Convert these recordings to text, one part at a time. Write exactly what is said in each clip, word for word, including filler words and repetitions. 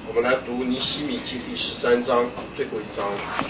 我们来读尼希米记第十三章最后一章。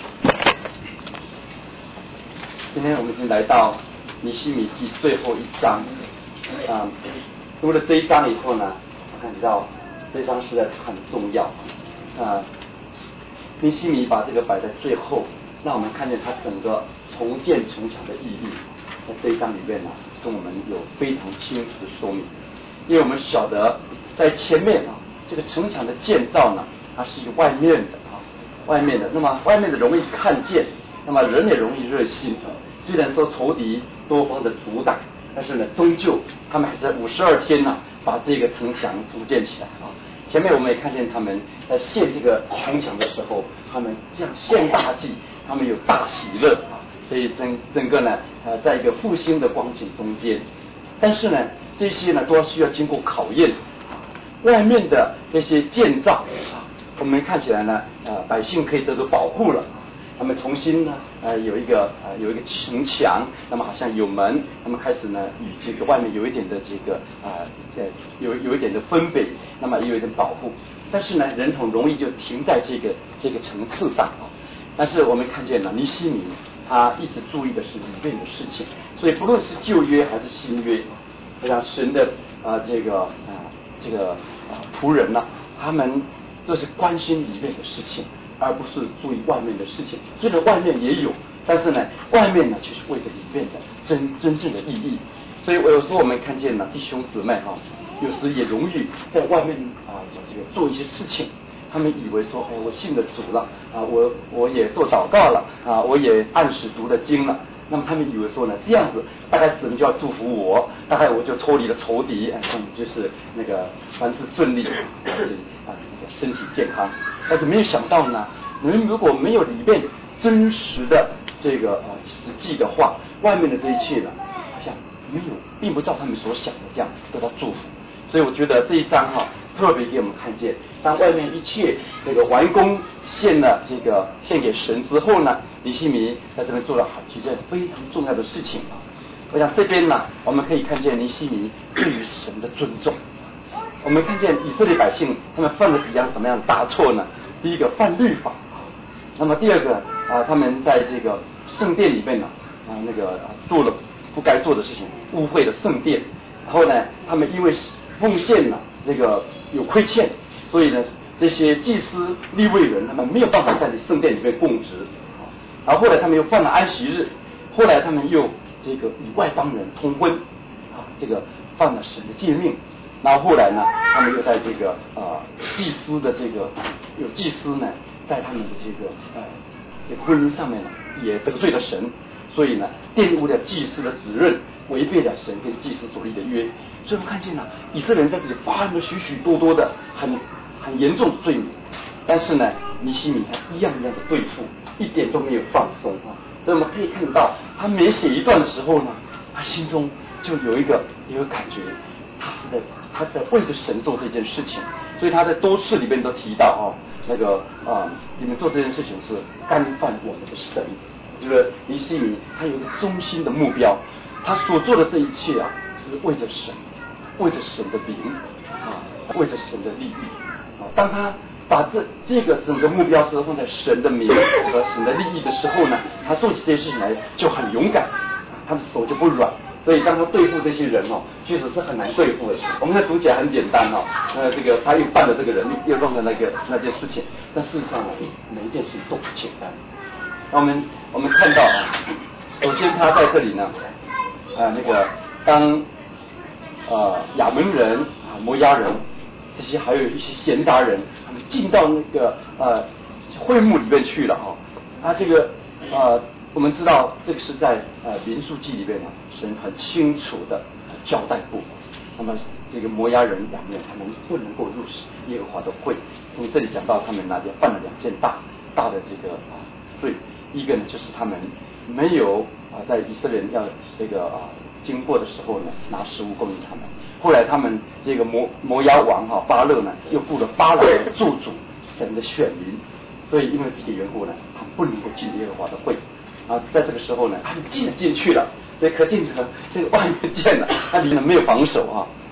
今天我们已经来到尼希米记最后一章，啊、嗯，读了这一章以后呢，我看到这一章实在是很重要，啊、嗯，尼希米把这个摆在最后，让我们看见他整个重建城墙的意义，在这一章里面呢，跟我们有非常清楚的说明。因为我们晓得在前面啊，这个城墙的建造呢，它是外面的啊，外面的，那么外面的容易看见，那么人也容易热心。虽然说仇敌多方的阻挡，但是呢，终究他们还是在五十二天呢、啊，把这个城墙组建起来啊。前面我们也看见他们在献这个城墙的时候，他们这样献大祭，他们有大喜乐啊，所以整整个呢，呃，在一个复兴的光景中间。但是呢，这些呢都需要经过考验啊。外面的这些建造啊，我们看起来呢，呃，百姓可以得到保护了。那么重新呢，呃，有一个呃有一个城墙，那么好像有门，那么开始呢与这个外面有一点的这个啊呃有有一点的分别，那么也有一点保护。但是呢，人很容易就停在这个这个层次上啊。但是我们看见了尼希米，他一直注意的是里面的事情，所以不论是旧约还是新约，让神的啊、呃、这个啊、呃、这个啊、呃、仆人呢、啊，他们就是关心里面的事情，而不是注意外面的事情。虽然外面也有，但是呢，外面呢就是为着里面的真真正的意义。所以我有时候我们看见了弟兄姊妹哈、啊，有时也容易在外面啊这个做一些事情。他们以为说，哎，我信了主了啊，我我也做祷告了啊，我也按时读了经了。那么他们以为说呢，这样子大概神就要祝福我，大概我就脱离了仇敌，哎，就是那个凡事顺利，而且啊那个身体健康。但是没有想到呢，你们如果没有里面真实的这个啊实际的话，外面的这一切呢，好像没有，并不照他们所想的这样得到祝福。所以我觉得这一章哈、啊，特别给我们看见，当外面一切这个完工献了这个献给神之后呢，尼希米在这边做了好几件非常重要的事情啊。我想这边呢，我们可以看见尼希米对于神的尊重。我们看见以色列百姓他们犯了几样什么样的大错呢？第一个犯律法，那么第二个啊，他们在这个圣殿里面呢啊那个、啊、做了不该做的事情，污秽了圣殿。然后呢，他们因为奉献呢这个有亏欠，所以呢这些祭司利未人他们没有办法在圣殿里面供职。然后后来他们又犯了安息日，后来他们又这个与外邦人通婚啊，这个犯了神的诫命。然后后来呢，他们又在这个呃祭司的这个有祭司呢，在他们的这个呃这个婚姻上面呢，也得罪了神，所以呢玷污了祭司的责任，违背了神跟祭司所立的约。所以我们看见了以色列人在这里发生了许许多多的很很严重的罪名，但是呢，尼希米他一样一样的对付，一点都没有放松啊。所以我们可以看到，他每写一段的时候呢，他心中就有一个有一个感觉，他是在他在为着神做这件事情。所以他在多次里面都提到哦，那个啊、呃，你们做这件事情是干犯我们的神。就是尼希米他有一个中心的目标，他所做的这一切啊，是为着神，为着神的名啊，为着神的利益啊。当他把这这个整个目标是放在神的名和神的利益的时候呢，他做起这些事情来就很勇敢，他的手就不软。所以当他对付这些人哦，确实是很难对付的。我们在读起来很简单哦，呃，这个他又办了这个人，又弄了那个那件事情，但事实上呢，每一件事情都不简单。那我们我们看到啊，首先他在这里呢，啊那个当呃亚门人啊摩押人这些还有一些闲杂人，他们进到那个呃会幕里面去了哈、哦，啊这个呃。我们知道这个是在呃民数记里面呢，神很清楚的交代过。那么这个摩押人两面他们不能够入耶和华的会，因为这里讲到他们那边犯了两件大大的这个啊罪，一个呢就是他们没有啊在以色列人要这个啊经过的时候呢拿食物供应他们，后来他们这个摩摩押王哈、啊、巴勒呢又雇了巴兰做主神的选民，所以因为这个缘故呢，他们不能够进耶和华的会。啊，在这个时候呢，他们进了进去了，所以可见呢，这个外面建了，它里面没有防守啊。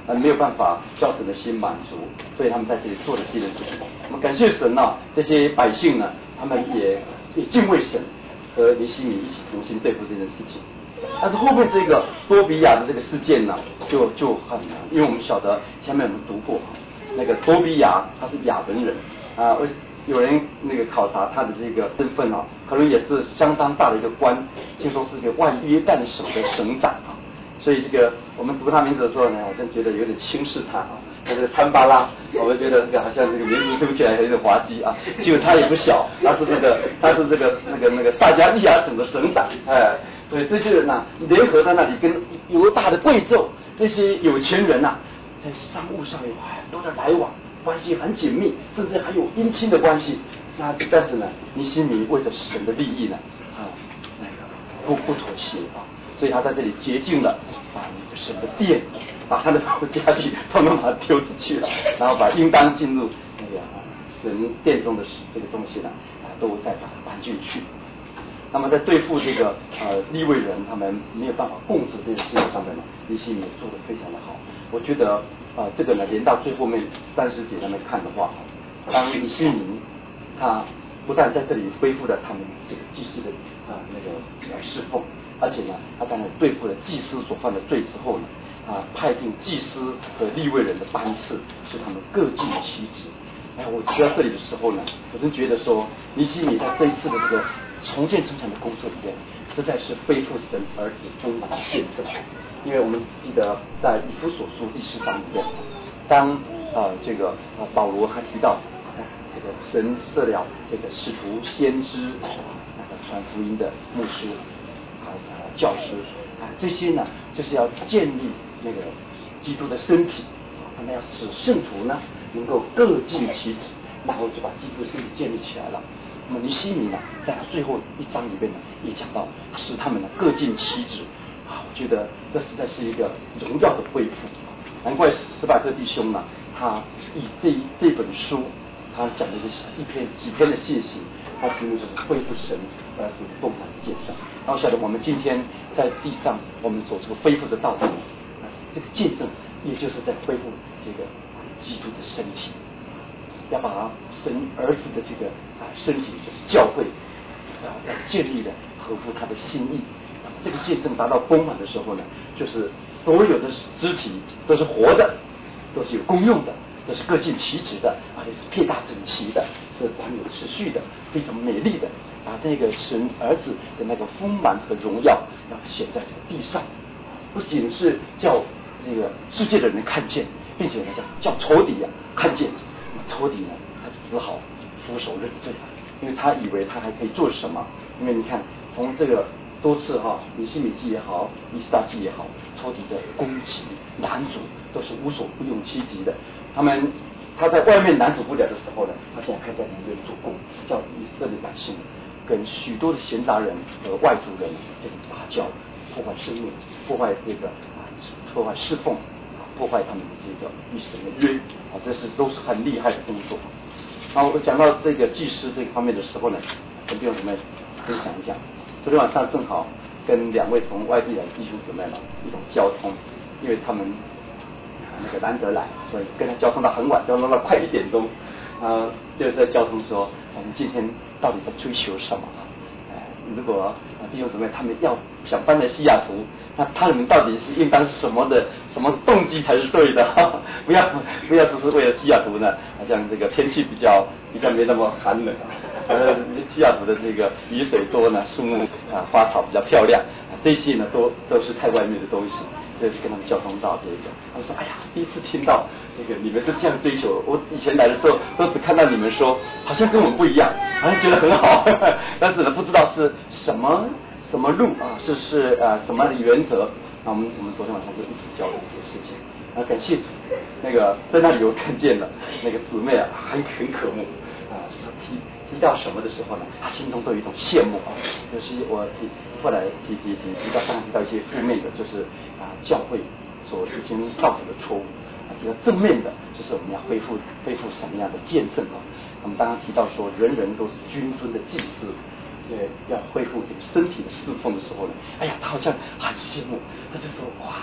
呃没有办法叫神的心满足，所以他们在这里做了这件事情。我们感谢神呐、啊，这些百姓呢，他们也也敬畏神，和尼希米一起同心对付这件事情。但是后面这个多比亚的这个事件呢，就就很难，因为我们晓得前面我们读过，那个多比亚他是亚文人啊，有人那个考察他的这个身份啊，可能也是相当大的一个官，听说是个万约旦省的省长啊，所以这个我们读他名字的时候呢，好像觉得有点轻视他啊。那个参巴拉，我们觉得这个好像这个名字读起来有点滑稽啊。结果他也不小，他是这个他是这个那个那个撒加利亚省的省长，哎，所以这些人呐、啊，联合在那里跟犹大的贵胄这些有钱人呐、啊，在商务上有很多的来往，关系很紧密，甚至还有姻亲的关系。那但是呢，尼希米为着神的利益呢，啊，那个不不妥协啊，所以他在这里洁净了啊神的殿。把他的家具统统把它丢出去了，然后把应当进入那个神殿中的这个东西呢，啊，都再把它搬进去。那么在对付这个呃利未人，他们没有办法供职这件事情上面呢，尼希米做得非常的好。我觉得啊、呃，这个呢，连到最后面三十节上面看的话，当尼希米他不但在这里恢复了他们这个祭司的啊、呃、那个呃侍奉，而且呢，他当然对付了祭司所犯的罪之后呢。啊，派定祭司和利未人的班次，使他们各尽其职。哎，我提到这里的时候呢，我真觉得说，尼希米在这一次的这个重建城墙的工作里面，实在是恢复神儿子丰满的见证。因为我们记得在以弗所书第四章里面，当啊、呃、这个啊、呃、保罗还提到，啊、这个神设了这个使徒、先知、啊、那个传福音的牧师啊、呃、教师啊，这些呢，就是要建立那个基督的身体，他们要使圣徒呢能够各尽其职，然后就把基督的身体建立起来了。那么尼希米呢，在他最后一章里面呢，也讲到使他们呢各尽其职啊，我觉得这实在是一个荣耀的恢复。难怪史百克弟兄呢，他以这这本书，他讲了一个一篇几篇的信息，他题目就是恢复神而是丰满的见证。然后晓得我们今天在地上我们走这个恢复的道路，这个见证也就是在恢复这个基督的身体，要把神儿子的这个啊身体就是教会啊要建立的合乎他的心意。这个见证达到丰满的时候呢，就是所有的肢体都是活的，都是有功用的，都是各尽其职的，而且是配搭整齐的，是很有持续的，非常美丽的。把那个神儿子的那个丰满和荣耀要显在这个地上，不仅是叫这个世界的人看见，并且呢叫叫仇敌啊看见。仇敌呢，他只好俯首认罪了，因为他以为他还可以做什么。因为你看，从这个多次哈、啊，尼希米记也好，以斯拉记也好，仇敌的攻击拦阻都是无所不用其极的。他们他在外面拦阻不了的时候呢，他现在开在里面做工，叫以色列百姓跟许多的闲杂人和外族人这个打交，破坏生命，破坏这个啊，破坏侍奉，啊，破坏他们的这个与神的约，啊，这是都是很厉害的工作。然后我讲到这个祭司这个方面的时候呢，跟弟兄姊妹分享一下。昨天晚上正好跟两位从外地来的弟兄姊妹嘛一种交通，因为他们那个难得来，所以跟他交通到很晚，交通到快一点钟，啊，就在交通说我们今天到底在追求什么？哎，如果弟兄姊妹他们要想搬来西雅图，那他们到底是应当是什么的什么动机才是对的？哈哈，不要不要只是为了西雅图呢，好像这个天气比较比较没那么寒冷，呃，西雅图的这个雨水多呢，树木啊花草比较漂亮，啊、这些呢都都是太外面的东西。就是跟他们交通到这个，他们说：“哎呀，第一次听到这个你们是这样追求。我以前来的时候都只看到你们说，好像跟我们不一样，好像觉得很好，呵呵但是呢不知道是什么什么路啊，是是呃什么的原则。那我们我们昨天晚上就一起交流这个事情。啊，感谢主，那个在那里有看见了那个姊妹啊，很很渴慕啊，就是提提到什么的时候呢，他心中都有一种羡慕啊。尤其我提后来提提提提到刚刚提到一些负面的，就是啊教会所已经造成的错误啊，提到正面的，就是我们要恢复恢复什么样的见证啊？我们刚刚提到说，人人都是君尊的祭司。呃，要恢复这个身体的侍奉的时候呢，哎呀，他好像很羡慕，他就说哇，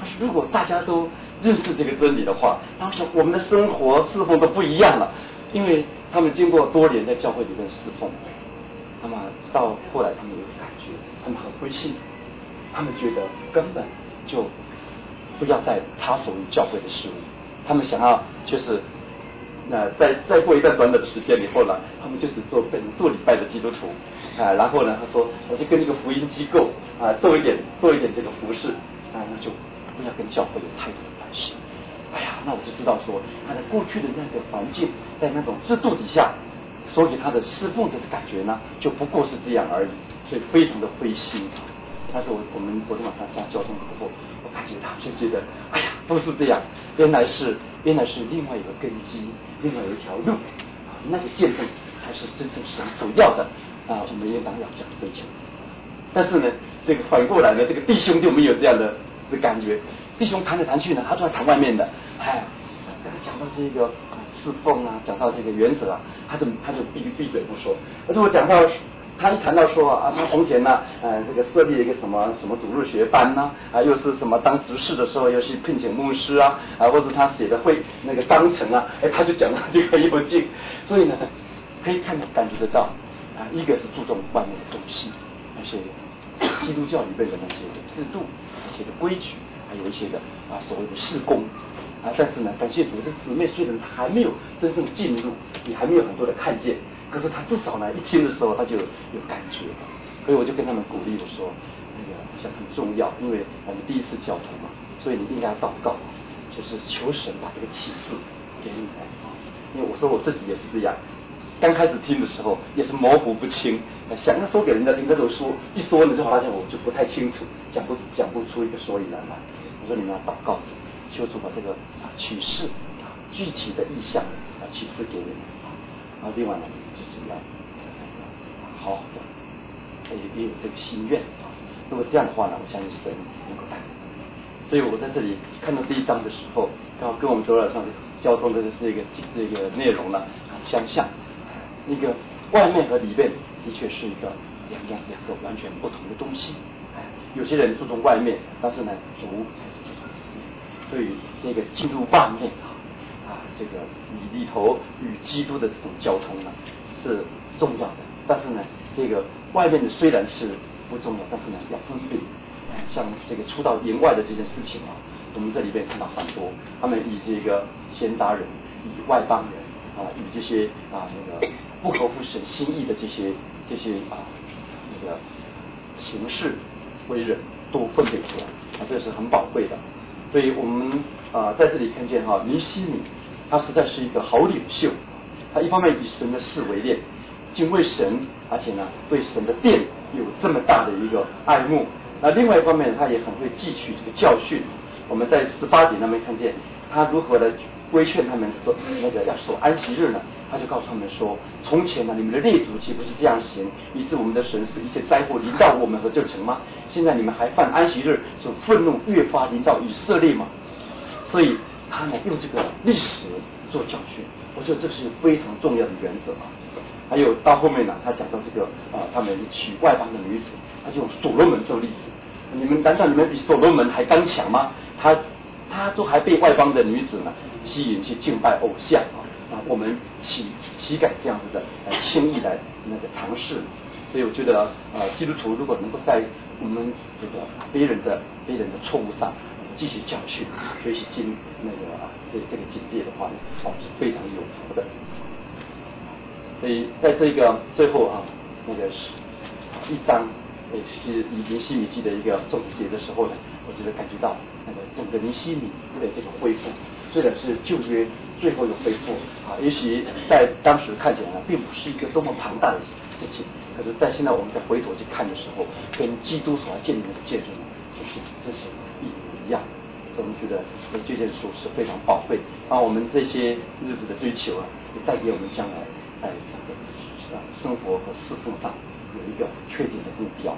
他说如果大家都认识这个真理的话，当时我们的生活侍奉都不一样了，因为他们经过多年在教会里面侍奉，那么到后来他们有感觉，他们很灰心，他们觉得根本就不要再插手于教会的事物，他们想要就是那再再过一段短短的时间以后呢，他们就只做变成做礼拜的基督徒啊，然后呢，他说我就跟一个福音机构啊做一点做一点这个服事啊，那就不要跟教会有太多的关系。哎呀，那我就知道说他在过去的那个环境，在那种制度底下，所给他的侍奉的感觉呢，就不过是这样而已，所以非常的灰心。但是我我们昨天晚上下交通之后，我感觉他就觉得，哎呀，不是这样，原来是原来是另外一个根基，另外一条路，那个见证才是真正神所要的啊，我们应当要这样追求。但是呢，这个反过来呢，这个弟兄就没有这样的的感觉，弟兄谈来谈去呢，他都在谈外面的，哎，跟他讲到这个侍奉啊，讲到这个原则啊，他就他就闭闭嘴不说。而且我讲到。他一谈到说啊，他从前呢，呃，这个设立了一个什么什么主日学班呢，啊，又是什么当执事的时候，又是聘请牧师啊，啊，或者他写的会那个章程啊，哎，他就讲到这个有劲，所以呢，可以看得感觉得到，啊，一个是注重外面的东西，那些基督教里面的那些制度、那些的规矩，还有一些的啊所谓的事工。啊，但是呢，感谢主，这姊妹虽然还没有真正进入，也还没有很多的看见，可是他至少呢，一听的时候他就有感觉，所以我就跟他们鼓励我说，那个好像很重要，因为我们第一次交通嘛，所以你应该要祷告，就是求神把这个启示给你来啊。因为我说我自己也是这样，刚开始听的时候也是模糊不清，想要说给人家听，但是我说一说呢，就发现我就不太清楚，讲不讲不出一个所以然来。我说你们要祷告，求主把这个啊启示啊具体的意象啊启示给你们啊。另外呢，就是要好好的，也也有这个心愿啊。如果这样的话呢，我相信神能够带领。所以我在这里看到这一章的时候，刚好跟我们昨晚上交通的这个这个内容呢很相像。那个外面和里面的确是一个两样两个完全不同的东西。有些人注重外面，但是呢，主才是注重里面。所以这个进入外面啊，这个里里头与基督的这种交通呢是重要的。但是呢，这个外面的虽然是不重要，但是呢要分辨。像这个出到营外的这件事情啊，我们这里边看到很多，他们以这个闲杂人、以外邦人啊，以这些啊那个不合乎神心意的这些这些啊那个形式为人都分别出来啊，这是很宝贵的。所以我们啊在这里看见哈、啊，尼希米他实在是一个好领袖，他一方面以神的事为念，敬畏神，而且呢对神的殿有这么大的一个爱慕。那另外一方面，他也很会汲取这个教训。我们在十八节那边看见他如何的规劝他们说那个要守安息日呢？他就告诉他们说：从前呢，你们的列祖岂不是这样行，以致我们的神使一切灾祸临到我们和这城吗？现在你们还犯安息日，所愤怒越发临到以色列吗？所以他呢用这个历史做教训，我觉得这是非常重要的原则啊。还有到后面呢，他讲到这个啊、呃，他们娶外邦的女子，他就用所罗门做例子。你们难道你们比所罗门还刚强吗？他他都还被外邦的女子呢吸引去敬拜偶像啊！啊，我们岂岂敢这样子的来轻易来那个尝试？所以我觉得呃，基督徒如果能够在我们这个别人的别人的错误上继续教训、学习经那个啊这这个警戒的话呢，哦是非常有福的。所以在这个最后啊，那个是一章。也是以尼希米记的一个总结的时候呢，我觉得感觉到那个整个尼希米的这个恢复，虽然是旧约最后有恢复啊，也许在当时看起来呢，并不是一个多么庞大的事情，可是在现在我们再回头去看的时候，跟基督所要建立的见证，就是这是一模一样。所以我们觉得这件书是非常宝贵，啊，我们这些日子的追求啊，也带给我们将来在这个生活和侍奉上有一个确定的目标。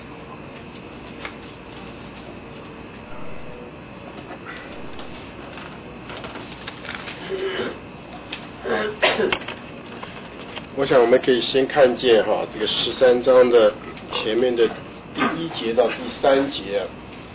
我想我们可以先看见哈，这个十三章的前面的第一节到第三节啊，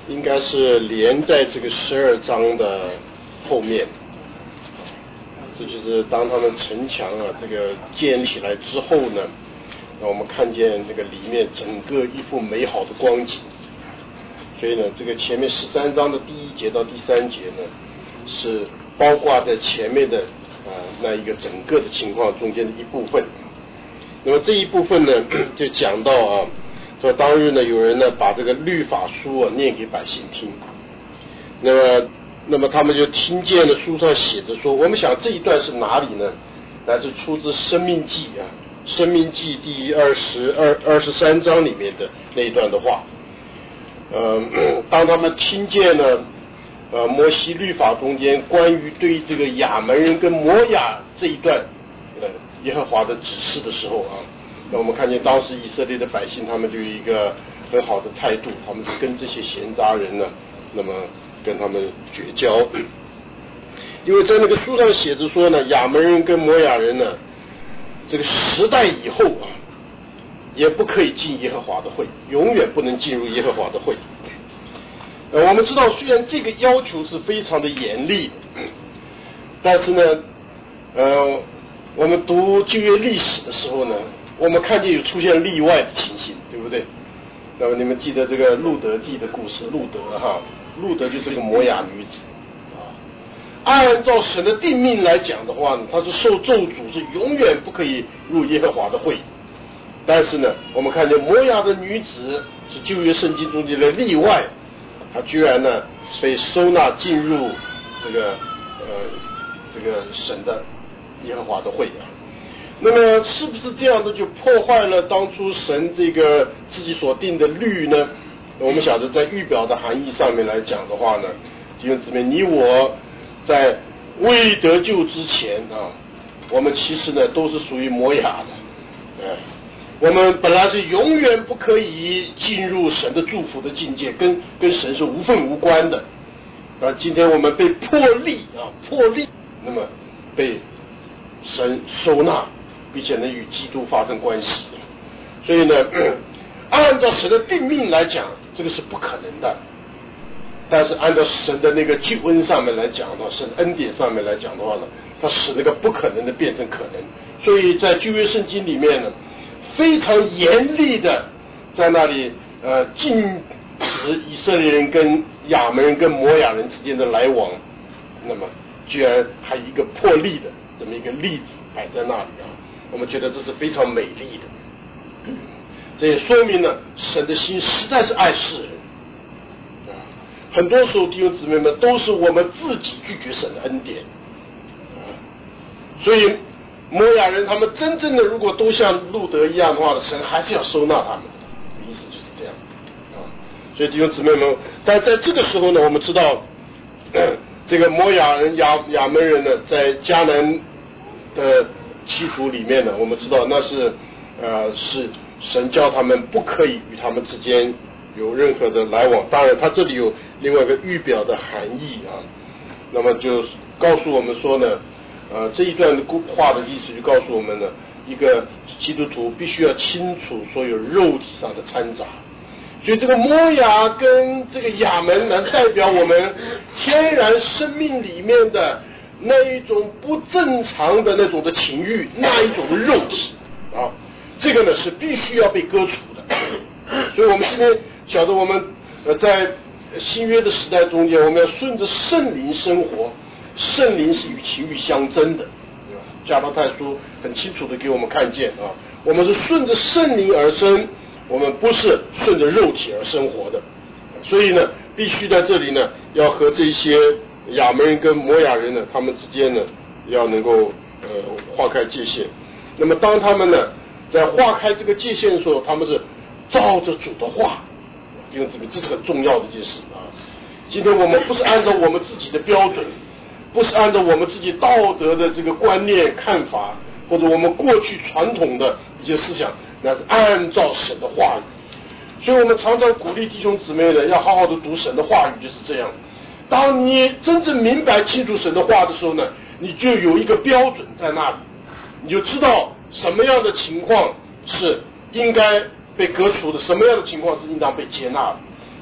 应该是连在这个十二章的后面。这就是当他们城墙啊这个建立起来之后呢，那我们看见这个里面整个一幅美好的光景。所以呢，这个前面十三章的第一节到第三节呢，是包括在前面的啊、呃、那一个整个的情况中间的一部分。那么这一部分呢，就讲到啊，说当日呢，有人呢把这个律法书啊念给百姓听。那么。那么他们就听见了书上写着说，我们想这一段是哪里呢？乃是出自《申命记》啊，《申命记》第二十二、二十三章里面的那一段的话。呃，当他们听见了呃摩西律法中间关于对这个亚门人跟摩亚这一段呃耶和华的指示的时候啊，那我们看见当时以色列的百姓他们就有一个很好的态度，他们就跟这些闲杂人呢，那么。跟他们绝交，因为在那个书上写着说呢，亚门人跟摩亚人呢，这个时代以后啊，也不可以进耶和华的会，永远不能进入耶和华的会。呃，我们知道，虽然这个要求是非常的严厉，但是呢，呃，我们读旧约历史的时候呢，我们看见有出现例外的情形，对不对？那么你们记得这个路德记的故事，路德哈。路德就是一个摩亚女子啊，按照神的定命来讲的话呢，她是受咒诅，是永远不可以入耶和华的会。但是呢，我们看见摩亚的女子是旧约圣经中间的例外，她居然呢被收纳进入这个呃这个神的耶和华的会啊。那么是不是这样的就破坏了当初神这个自己所定的律呢？我们晓得在预表的含义上面来讲的话呢，弟兄姊妹，你我在未得救之前啊，我们其实呢都是属于摩亚的，哎，我们本来是永远不可以进入神的祝福的境界，跟跟神是无份无关的。啊，今天我们被破例啊破例，那么被神收纳，并且能与基督发生关系，所以呢。按照神的定命来讲，这个是不可能的。但是按照神的那个救恩上面来讲的话，神恩典上面来讲的话呢，它使那个不可能的变成可能。所以在旧约圣经里面呢，非常严厉的在那里呃禁止以色列人跟亚门人跟摩亚人之间的来往。那么居然还有一个破例的这么一个例子摆在那里啊，我们觉得这是非常美丽的。这也说明了神的心实在是爱世人啊！很多时候弟兄姊妹们都是我们自己拒绝神的恩典啊！所以摩亚人他们真正的如果都像路德一样的话，神还是要收纳他们的，意思就是这样啊！所以弟兄姊妹们，但在这个时候呢，我们知道、呃、这个摩亚人亚亚门人呢，在迦南的七族里面呢，我们知道那是呃是。神叫他们不可以与他们之间有任何的来往，当然他这里有另外一个预表的含义啊，那么就告诉我们说呢，呃这一段话的意思就告诉我们呢，一个基督徒必须要清楚所有肉体上的掺杂，所以这个摩亚跟这个亚门能代表我们天然生命里面的那一种不正常的那种的情欲，那一种的肉体啊。这个呢是必须要被割除的，所以我们今天晓得我们呃在新约的时代中间，我们要顺着圣灵生活，圣灵是与情欲相争的，对吧？加拉太书很清楚的给我们看见啊，我们是顺着圣灵而生，我们不是顺着肉体而生活的，所以呢，必须在这里呢，要和这些亚门人跟摩亚人呢，他们之间呢，要能够呃划开界限。那么当他们呢，在划开这个界限的时候，他们是照着主的话，弟兄姊妹，这是很重要的一件事啊。今天我们不是按照我们自己的标准，不是按照我们自己道德的这个观念看法，或者我们过去传统的一些思想，那是按照神的话语。所以我们常常鼓励弟兄姊妹呢，要好好的读神的话语，就是这样。当你真正明白清楚神的话的时候呢，你就有一个标准在那里，你就知道什么样的情况是应该被革除的，什么样的情况是应当被接纳的。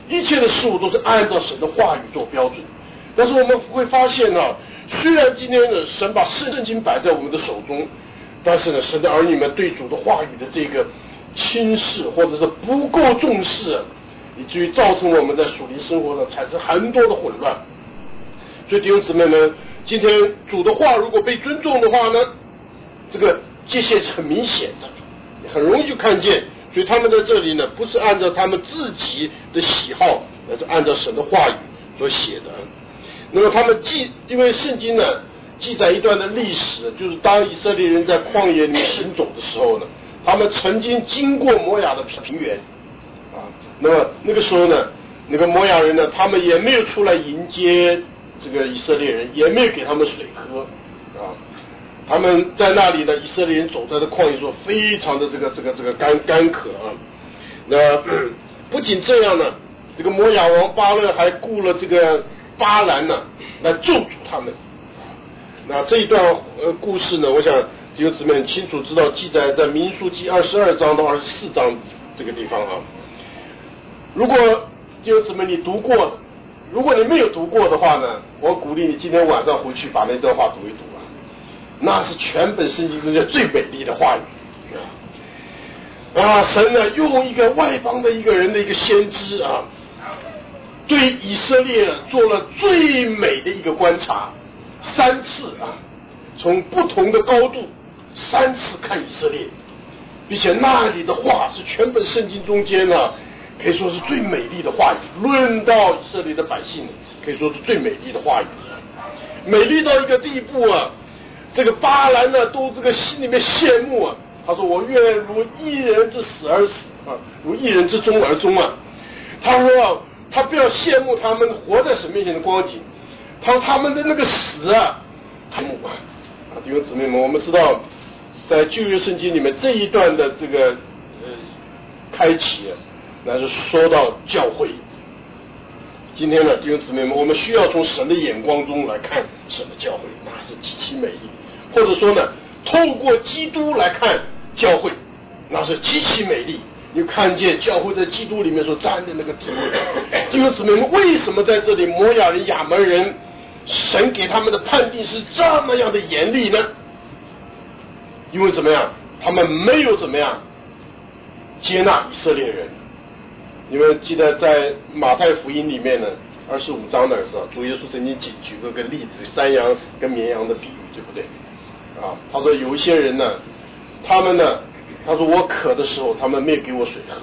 一切的事物都是按照神的话语做标准。但是我们会发现呢、啊，虽然今天呢神把圣经摆在我们的手中，但是呢神的儿女们对主的话语的这个轻视或者是不够重视，以至于造成我们在属灵生活上产生很多的混乱。所以弟兄姊妹们，今天主的话如果被尊重的话呢，这个界限是很明显的，很容易就看见。所以他们在这里呢，不是按照他们自己的喜好，而是按照神的话语所写的。那么他们记，因为圣经呢记载一段的历史，就是当以色列人在旷野里行走的时候呢，他们曾经经过摩亚的平原啊。那么那个时候呢，那个摩亚人呢，他们也没有出来迎接这个以色列人，也没有给他们水喝啊。他们在那里呢，以色列人走在这旷野中，非常的这个这个这个干干渴啊。那不仅这样呢，这个摩亚王巴勒还雇了这个巴兰呢来咒诅他们。那这一段呃故事呢，我想弟兄姊妹很清楚知道，记载在民数记二十二章到二十四章这个地方啊。如果弟兄姊妹你读过的，如果你没有读过的话呢，我鼓励你今天晚上回去把那段话读一读啊，那是全本圣经中间最美丽的话语啊！神呢用一个外邦的一个人的一个先知啊，对以色列做了最美的一个观察，三次啊，从不同的高度三次看以色列，并且那里的话是全本圣经中间呢，可以说是最美丽的话语。论到以色列的百姓，可以说是最美丽的话语，美丽到一个地步啊，这个巴兰呢都这个心里面羡慕啊，他说我愿如一人之死而死啊，如一人之终而终啊。他说、啊、他不要羡慕他们活在神面前的光景，他说他们的那个死啊，他们啊，弟兄姊妹们，我们知道在旧约圣经里面这一段的这个呃开启啊，那是说到教会。今天呢，弟兄姊妹们，我们需要从神的眼光中来看神的教会，那是极其美丽。或者说呢，透过基督来看教会，那是极其美丽。你看见教会在基督里面所占的那个地位。弟兄姊妹们，为什么在这里摩亚人、亚门人，神给他们的判定是这么样的严厉呢？因为怎么样，他们没有怎么样接纳以色列人。你们记得在马太福音里面呢，二十五章的时候，主耶稣曾经举举过个例子，山羊跟绵羊的比喻，对不对？啊，他说有一些人呢，他们呢，他说我渴的时候，他们没有给我水喝。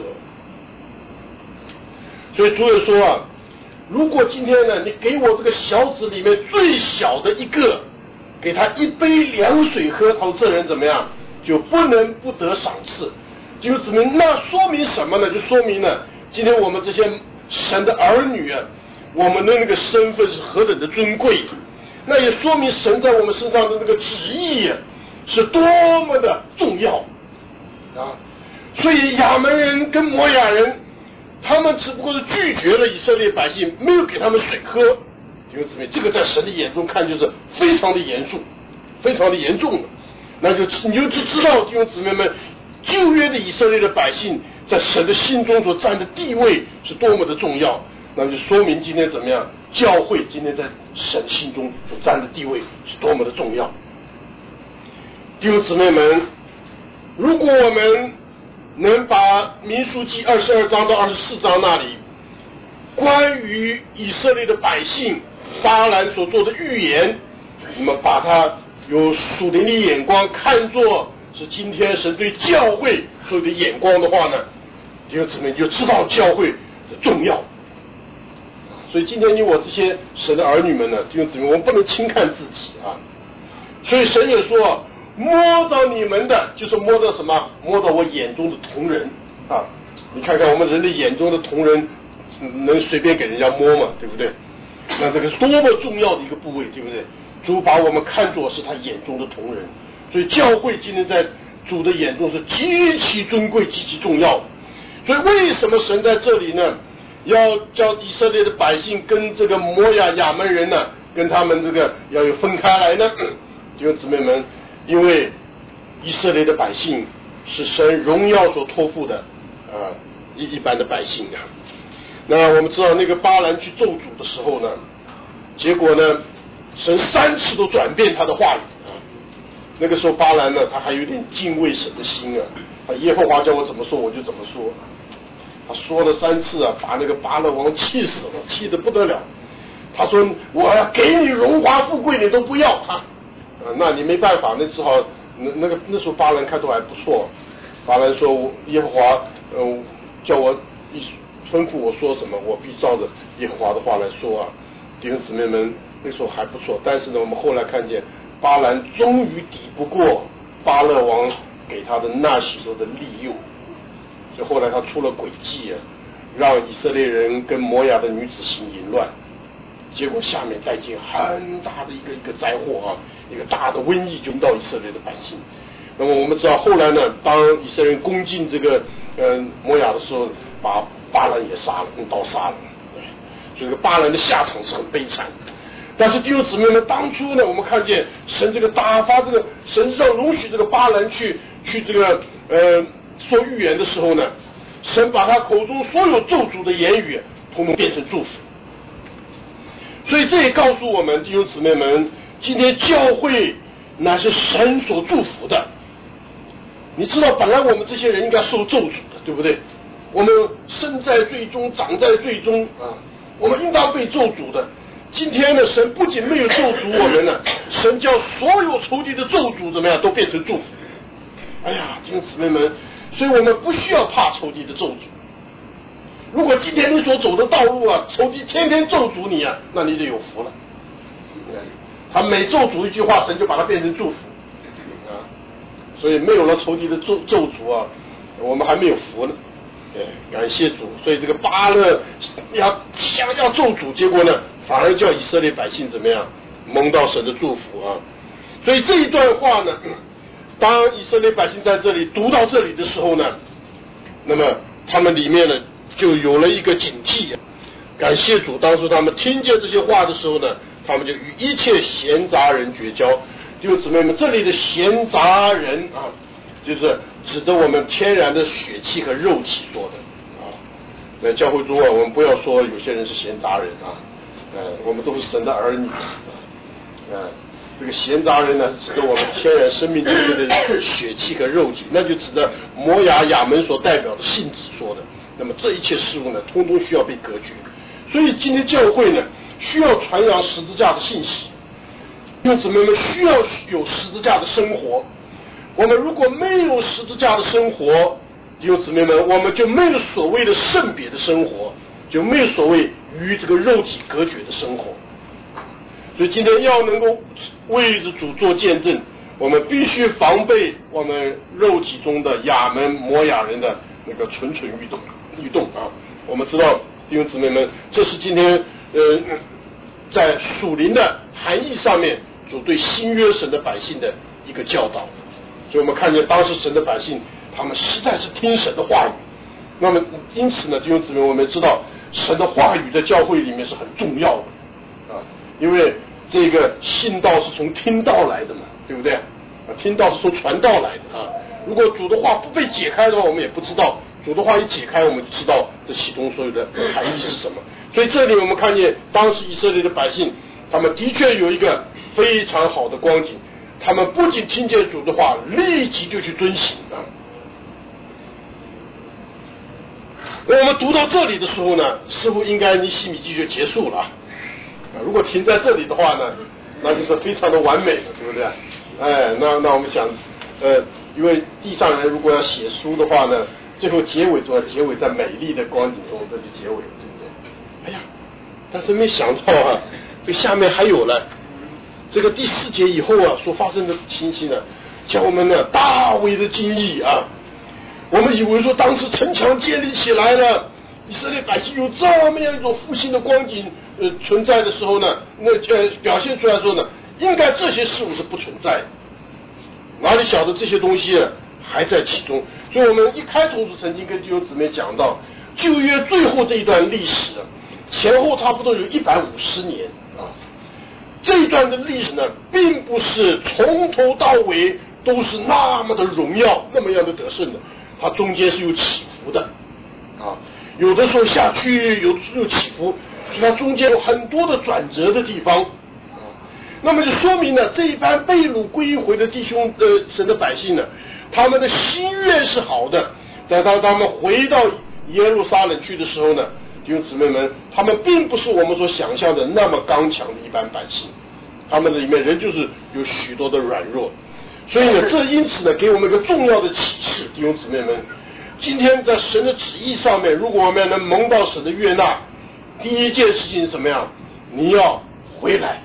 所以主耶稣说啊，如果今天呢，你给我这个小子里面最小的一个，给他一杯凉水喝，他说这人怎么样，就不能不得赏赐。就怎么？那说明什么呢？就说明呢，今天我们这些神的儿女啊，我们的那个身份是何等的尊贵，那也说明神在我们身上的那个旨意啊，是多么的重要啊！所以亚门人跟摩亚人，他们只不过是拒绝了以色列百姓，没有给他们水喝。弟兄姊妹，这个在神的眼中看就是非常的严肃，非常的严重的。那就你就知道，弟兄姊妹们，旧约的以色列的百姓在神的心中所占的地位是多么的重要。那就说明今天怎么样，教会今天在神心中所占的地位是多么的重要。弟兄姊妹们，如果我们能把民数记二十二章到二十四章那里关于以色列的百姓巴兰所做的预言，我们把它有属灵的眼光看作是今天神对教会所有的眼光的话呢，弟兄姊妹，你就知道教会的重要。所以今天你我这些神的儿女们呢，弟兄姊妹，我们不能轻看自己啊。所以神也说，摸到你们的就是摸到什么？摸到我眼中的同人啊！你看看我们人的眼中的同人，能随便给人家摸吗？对不对？那这个多么重要的一个部位，对不对？主把我们看作是他眼中的同人，所以教会今天在主的眼中是极其尊贵、极其重要。所以为什么神在这里呢，要叫以色列的百姓跟这个摩亚亚门人呢，跟他们这个要有分开来呢？弟兄姊妹们，因为以色列的百姓是神荣耀所托付的啊一一般的百姓啊。 那我们知道那个巴兰去咒诅的时候呢，结果呢，神三次都转变他的话语啊。那个时候巴兰呢，他还有点敬畏神的心啊，他耶和华叫我怎么说我就怎么说。他说了三次啊，把那个巴勒王气死了，气得不得了。他说我要给你荣华富贵，你都不要他。啊，那你没办法，那只好那那个那时候巴兰看都还不错。巴兰说耶和华呃叫我一吩咐我说什么，我必照着耶和华的话来说啊。弟兄姊妹们，那时候还不错，但是呢，我们后来看见巴兰终于抵不过巴勒王给他的那许多的利诱，所以后来他出了诡计啊，让以色列人跟摩亚的女子行淫乱，结果下面带进很大的一个一个灾祸啊，一个大的瘟疫就到以色列的百姓。那么我们知道后来呢，当以色列人攻进这个呃摩亚的时候，把巴兰也杀了，用刀杀了。对，所以这个巴兰的下场是很悲惨。但是弟兄姊妹们，当初呢，我们看见神这个打发这个神让容许这个巴兰去去这个呃说预言的时候呢，神把他口中所有咒诅的言语统统变成祝福。所以这也告诉我们弟兄姊妹们，今天教会乃是神所祝福的。你知道本来我们这些人应该受咒诅的，对不对？我们生在罪中，长在罪中啊，我们应当被咒诅的。今天呢，神不仅没有咒诅我们呢，神叫所有仇敌的咒诅怎么样都变成祝福。哎呀，弟兄姊妹们，所以我们不需要怕仇敌的咒诅。如果今天你所走的道路啊，仇敌天天咒诅你啊，那你就有福了。他每咒诅一句话，神就把它变成祝福啊。所以没有了仇敌的咒咒诅啊，我们还没有福呢。对，感谢主。所以这个巴勒要想要咒诅，结果呢，反而叫以色列百姓怎么样蒙到神的祝福啊。所以这一段话呢，当以色列百姓在这里读到这里的时候呢，那么他们里面呢就有了一个警惕。感谢主，当初他们听见这些话的时候呢，他们就与一切闲杂人绝交。弟兄姊妹们，这里的闲杂人啊，就是指的我们天然的血气和肉体说的啊。在教会中啊，我们不要说有些人是闲杂人啊，呃，我们都是神的儿女啊。呃，这个闲杂人呢，是指的我们天然生命中的血气和肉体，那就指的摩亚亚门所代表的性质说的。那么这一切事物呢，通通需要被隔绝。所以今天教会呢，需要传扬十字架的信息。弟兄姊妹们，需要有十字架的生活。我们如果没有十字架的生活，弟兄姊妹们，我们就没有所谓的圣别的生活，就没有所谓与这个肉体隔绝的生活。所以今天要能够为着主做见证，我们必须防备我们肉体中的亚门摩亚人的那个蠢蠢欲动欲动啊！我们知道弟兄姊妹们，这是今天呃在属灵的含义上面主对新约神的百姓的一个教导。所以我们看见当时神的百姓，他们实在是听神的话语。那么因此呢，弟兄姊妹，我们知道神的话语在教会里面是很重要的啊，因为这个信道是从听道来的嘛，对不对？啊，听道是从传道来的啊。如果主的话不被解开的话，我们也不知道；主的话一解开，我们就知道这其中所有的含义是什么。所以这里我们看见当时以色列的百姓，他们的确有一个非常好的光景。他们不仅听见主的话，立即就去遵行啊。我们读到这里的时候呢，似乎应该尼希米记就结束了啊。如果停在这里的话呢，那就是非常的完美了，对不对？哎，那那我们想，呃，因为地上人如果要写书的话呢，最后结尾主要结尾在美丽的光景中，这就结尾了，对不对？哎呀，但是没想到啊，这下面还有了。这个第四节以后啊，所发生的情形呢，叫我们呢大为的惊异啊！我们以为说当时城墙建立起来了，以色列百姓有这么样一种复兴的光景呃存在的时候呢，那呃表现出来说呢，应该这些事物是不存在的，哪里晓得这些东西啊还在其中？所以我们一开头是曾经跟弟兄姊妹讲到，旧约最后这一段历史啊，前后差不多有一百五十年啊。这一段的历史呢，并不是从头到尾都是那么的荣耀，那么样的得胜的，它中间是有起伏的啊。 有的时候下去，有的时候起伏，所以它中间有很多的转折的地方。那么就说明呢，这一班被掳归回的弟兄呃神的百姓呢，他们的心愿是好的，但当他们回到耶路撒冷去的时候呢，弟兄姊妹们，他们并不是我们所想象的那么刚强的一般百姓，他们的里面人就是有许多的软弱。所以呢，这因此呢，给我们一个重要的启示，弟兄姊妹们，今天在神的旨意上面，如果我们能蒙到神的悦纳，第一件事情是怎么样？你要回来。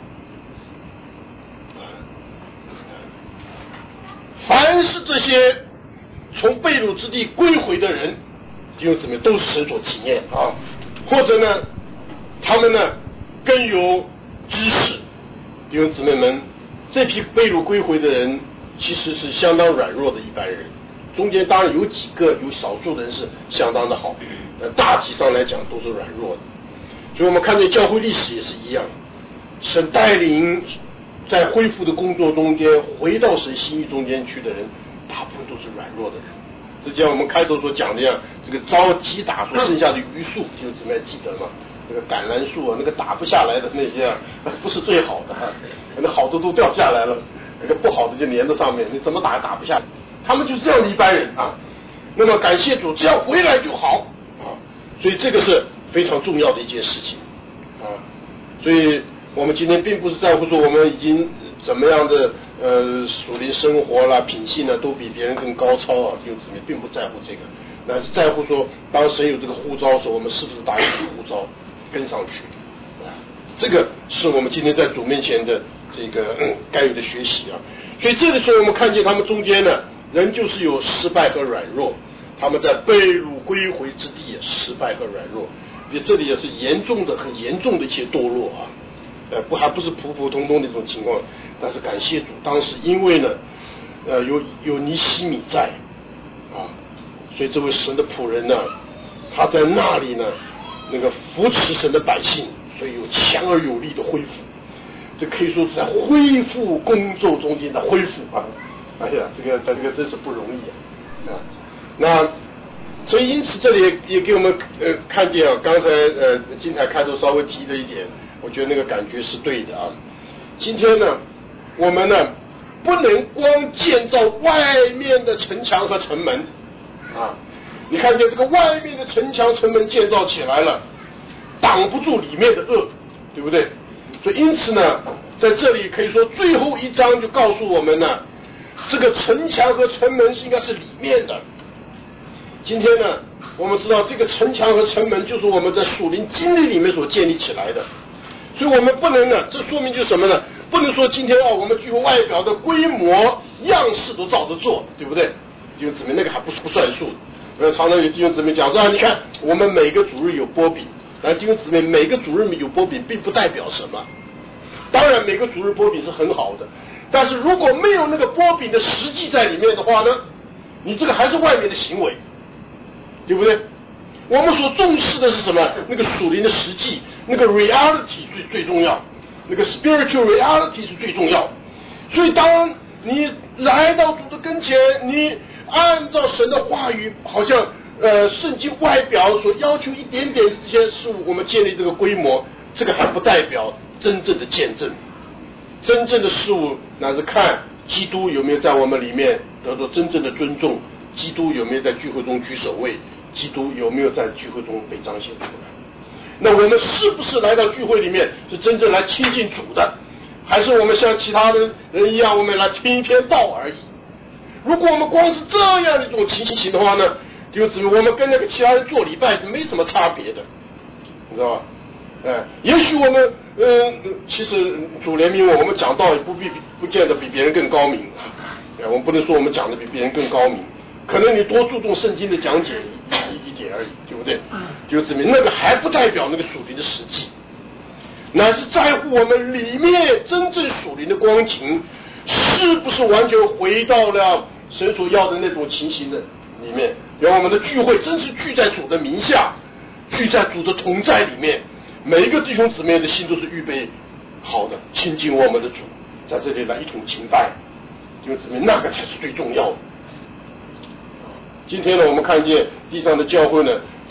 凡是这些从被掳之地归回的人，弟兄姊妹，都是神所纪念啊。或者呢，他们呢更有知识。弟兄姊妹们，这批被掳归回的人其实是相当软弱的一般人，中间当然有几个有少数人是相当的好，但大体上来讲都是软弱的。所以我们看见教会历史也是一样，神带领在恢复的工作中间回到神心意中间去的人，大部分都是软弱的人。就像我们开头所讲的样，这个招击打所剩下的榆树，就怎么样记得嘛？那个橄榄树啊，那个打不下来的那些啊，不是最好的，那好的都掉下来了，那个不好的就粘在上面，你怎么打也打不下来。他们就是这样的一般人啊。那么感谢主，只要回来就好啊。所以这个是非常重要的一件事情啊。所以我们今天并不是在乎说我们已经怎么样的呃属灵生活啦、品性呢都比别人更高超啊，弟兄姊妹并不在乎这个，那是在乎说当神有这个呼召的时候，我们是不是答应这个呼召跟上去啊？这个是我们今天在主面前的这个、嗯、该有的学习啊。所以这个时候我们看见他们中间呢，人就是有失败和软弱，他们在被掳归回之地失败和软弱，因为这里也是严重的、很严重的一些堕落啊。呃，不还不是普普通通的一种情况，但是感谢主，当时因为呢，呃，有有尼希米在啊，所以这位神的仆人呢，他在那里呢，那个扶持神的百姓，所以有强而有力的恢复，这可以说是在恢复工作中间的恢复啊！哎呀，这个这个真是不容易啊！啊，那所以因此这里也也给我们呃看见啊，刚才呃金台开头稍微提了一点。我觉得那个感觉是对的啊。今天呢，我们呢不能光建造外面的城墙和城门啊。你看见这个外面的城墙、城门建造起来了，挡不住里面的恶，对不对？所以因此呢，在这里可以说最后一章就告诉我们呢，这个城墙和城门是应该是里面的。今天呢，我们知道这个城墙和城门就是我们在属灵经历里面所建立起来的。所以我们不能呢，这说明就是什么呢？不能说今天啊，我们具有外表的规模、样式都照着做，对不对？弟兄姊妹，那个还不是不算数。呃，常常有弟兄姊妹讲说啊，你看我们每个主日有波饼，但弟兄姊妹，每个主日有波饼并不代表什么。当然，每个主日波饼是很好的，但是如果没有那个波饼的实际在里面的话呢，你这个还是外面的行为，对不对？我们所重视的是什么？那个属灵的实际，那个 reality 最最重要，那个 spiritual reality 是最重要。所以当你来到主的跟前，你按照神的话语，好像呃圣经外表所要求一点点这些事物，我们建立这个规模，这个还不代表真正的见证。真正的事物那是看基督有没有在我们里面得到真正的尊重，基督有没有在聚会中居首位，基督有没有在聚会中被彰显出来？那我们是不是来到聚会里面是真正来亲近主的，还是我们像其他的人一样，我们来听一篇道而已？如果我们光是这样的一种情形的话呢，就指明我们跟那个其他人做礼拜是没什么差别的，你知道吧？哎，也许我们嗯、呃，其实主怜悯我，我们讲道也不必不见得比别人更高明，哎，我们不能说我们讲的比别人更高明。可能你多注重圣经的讲解一一点而已，对不对？就证明那个还不代表那个属灵的实际，乃是在乎我们里面真正属灵的光景是不是完全回到了神所要的那种情形的里面。让我们的聚会真是聚在主的名下，聚在主的同在里面，每一个弟兄姊妹的心都是预备好的，亲近我们的主，在这里来一同敬拜，弟兄姊妹，那个才是最重要的。今天呢，我们看见地上的教会呢，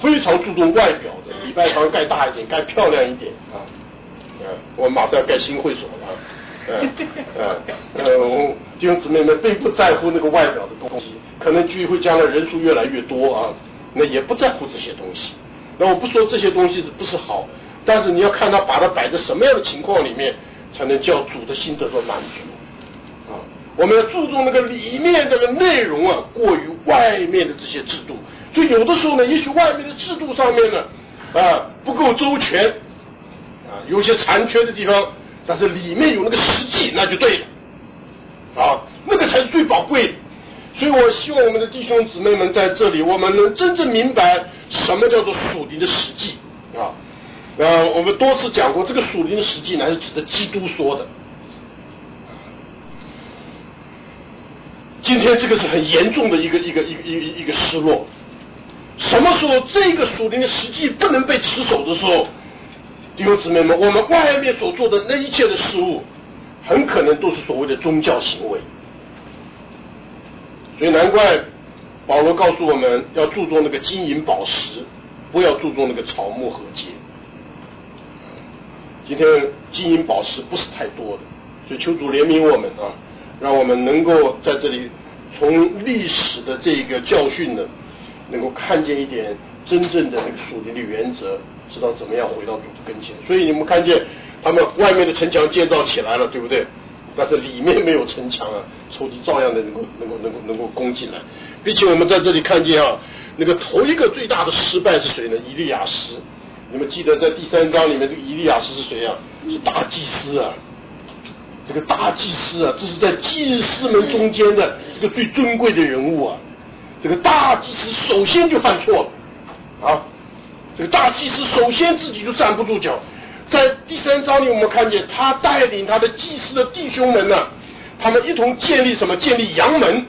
非常注重外表的，礼拜堂盖大一点，盖漂亮一点啊。呃，我马上要盖新会所了。呃呃呃，弟兄姊妹们并不在乎那个外表的东西，可能聚会将来人数越来越多啊，那也不在乎这些东西。那我不说这些东西不是好，但是你要看他把它摆在什么样的情况里面，才能叫主的心得到满足啊。我们要注重那个里面这个内容啊，过于外面的这些制度。所以有的时候呢，也许外面的制度上面呢啊不够周全啊，有些残缺的地方。但是里面有那个实际，那就对了啊，那个才是最宝贵的。所以我希望我们的弟兄姊妹们在这里，我们能真正明白什么叫做属灵的实际啊。呃，我们多次讲过，这个属灵的实际乃是指的基督说的。今天这个是很严重的一个一个一个一个一个失落。什么时候这个属灵的实际不能被持守的时候？弟兄姊妹们，我们外面所做的那一切的事物，很可能都是所谓的宗教行为。所以难怪保罗告诉我们要注重那个金银宝石，不要注重那个草木禾秸。今天金银宝石不是太多的，所以求主怜悯我们啊，让我们能够在这里从历史的这个教训呢，能够看见一点真正的那个属灵的原则。知道怎么样回到主的跟前，所以你们看见他们外面的城墙建造起来了，对不对？但是里面没有城墙啊，仇敌照样的能够能够能够能够攻进来。并且我们在这里看见啊，那个头一个最大的失败是谁呢？以利亚斯。你们记得在第三章里面，这个以利亚斯是谁啊？是大祭司啊。这个大祭司啊，这是在祭司们中间的这个最尊贵的人物啊。这个大祭司首先就犯错了啊。这个大祭司首先自己就站不住脚，在第三章里我们看见他带领他的祭司的弟兄们呢、啊，他们一同建立什么？建立阳门，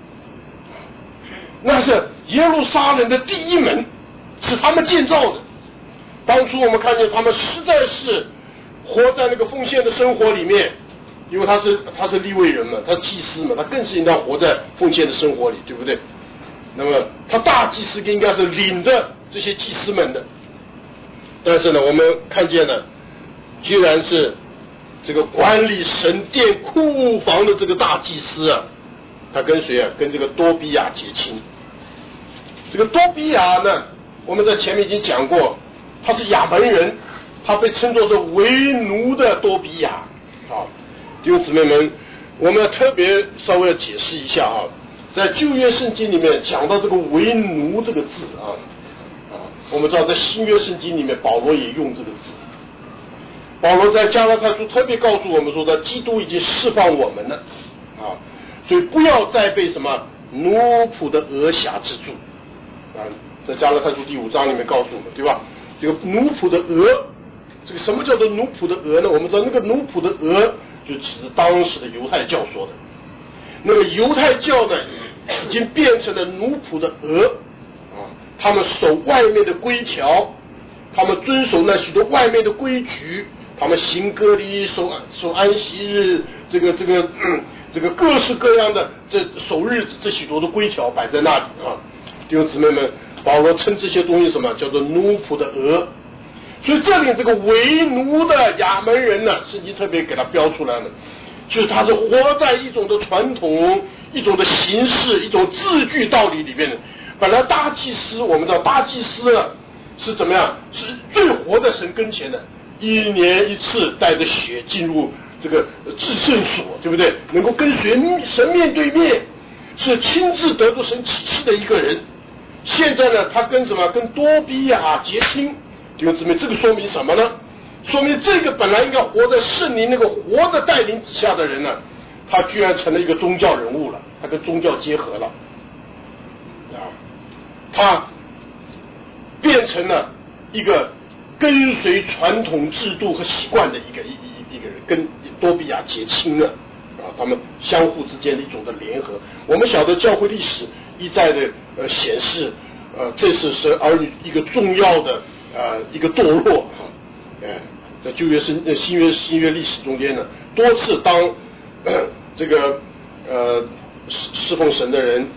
那是耶路撒冷的第一门，是他们建造的。当初我们看见他们实在是活在那个奉献的生活里面，因为他是他是利未人嘛，他祭司嘛，他更是应当活在奉献的生活里，对不对？那么他大祭司应该是领着这些祭司们的，但是呢，我们看见呢，居然是这个管理神殿库房的这个大祭司啊，他跟谁啊？跟这个多比亚结亲。这个多比亚呢，我们在前面已经讲过，他是亚门人，他被称作是为奴的多比亚。好，弟兄姊妹们，我们要特别稍微要解释一下啊。在旧约圣经里面讲到这个为奴这个字啊，啊，我们知道在新约圣经里面保罗也用这个字。保罗在加拉太书特别告诉我们说，的基督已经释放我们了啊，所以不要再被什么奴仆的軛辖之住啊，在加拉太书第五章里面告诉我们，对吧？这个奴仆的軛，这个什么叫做奴仆的軛呢？我们知道那个奴仆的軛就指着当时的犹太教说的，那个犹太教呢已经变成了奴仆的軛啊，他们守外面的规条，他们遵守那许多外面的规矩，他们行割礼、守守安息日，这个这个、嗯、这个各式各样的这守日子这许多的规条摆在那里啊。弟兄姊妹们，保罗称这些东西什么叫做奴仆的軛？所以这里这个为奴的亚门人呢，圣经特别给他标出来了，就是他是活在一种的传统、一种的形式、一种字句道理里面的。本来大祭司，我们知道大祭司呢是怎么样？是最活在神跟前的，一年一次带着血进入这个至圣所，对不对？能够跟神神面对面，是亲自得着神启示的一个人。现在呢，他跟什么？跟多比亚结亲。弟兄姊妹，这个说明什么呢？说明这个本来应该活在圣灵那个活的带领之下的人呢，他居然成了一个宗教人物了，他跟宗教结合了啊，他变成了一个跟随传统制度和习惯的一个一一一个人，跟多比亚结亲了啊，他们相互之间的一种的联合。我们晓得教会历史一再的呃显示，呃，这是是儿女一个重要的呃一个堕落啊，哎、呃，在旧约新新约新约历史中间呢，多次当、呃、这个呃侍侍奉神的人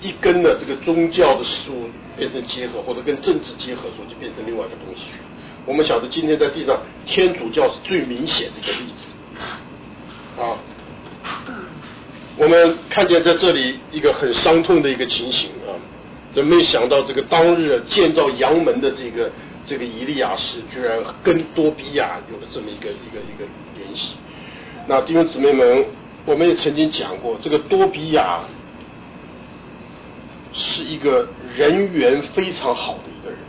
一跟了这个宗教的事物变成结合，或者跟政治结合，所以就变成另外一个东西去了。我们晓得今天在地上天主教是最明显的一个例子啊。我们看见在这里一个很伤痛的一个情形啊，怎么没想到这个当日建造阳门的这个这个以利亚士，居然跟多比亚有了这么一个一个一个联系。那弟兄姊妹们，我们也曾经讲过，这个多比亚是一个人缘非常好的一个人，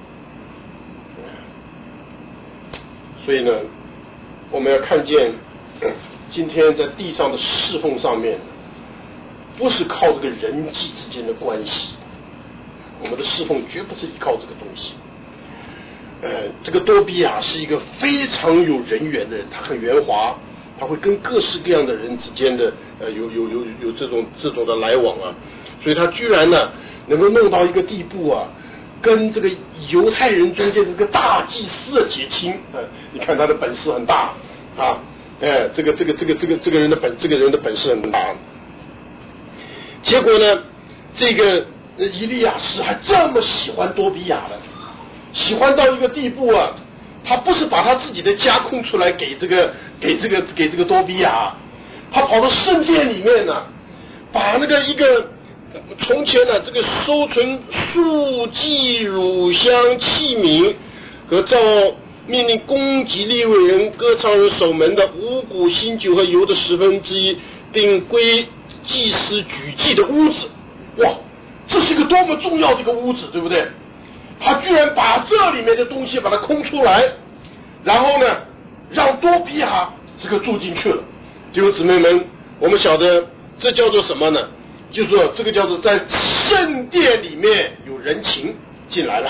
所以呢，我们要看见今天在地上的侍奉上面，不是靠这个人际之间的关系，我们的侍奉绝不是依靠这个东西。呃，这个多比亚是一个非常有人缘的人，他很圆滑，他会跟各式各样的人之间的呃有有有有这种这种的来往啊，所以他居然呢能够弄到一个地步啊，跟这个犹太人中间这个大祭司的结亲，呃，你看他的本事很大啊，哎，这个这个这个这个这个人的本这个人的本事很大。结果呢，这个以利亚士还这么喜欢多比亚的，喜欢到一个地步啊，他不是把他自己的家空出来给这个给这个给这个多比亚，他跑到圣殿里面呢、啊，把那个一个从前呢这个收存素祭乳香器皿和照命令供给利未人歌唱人守门的五谷新酒和油的十分之一，并归祭司举祭的屋子。哇，这是一个多么重要的一个屋子，对不对？他居然把这里面的东西把它空出来，然后呢让多比亚这个住进去了。弟兄姊妹们，我们晓得这叫做什么呢？就是说这个叫做在圣殿里面有人情进来了。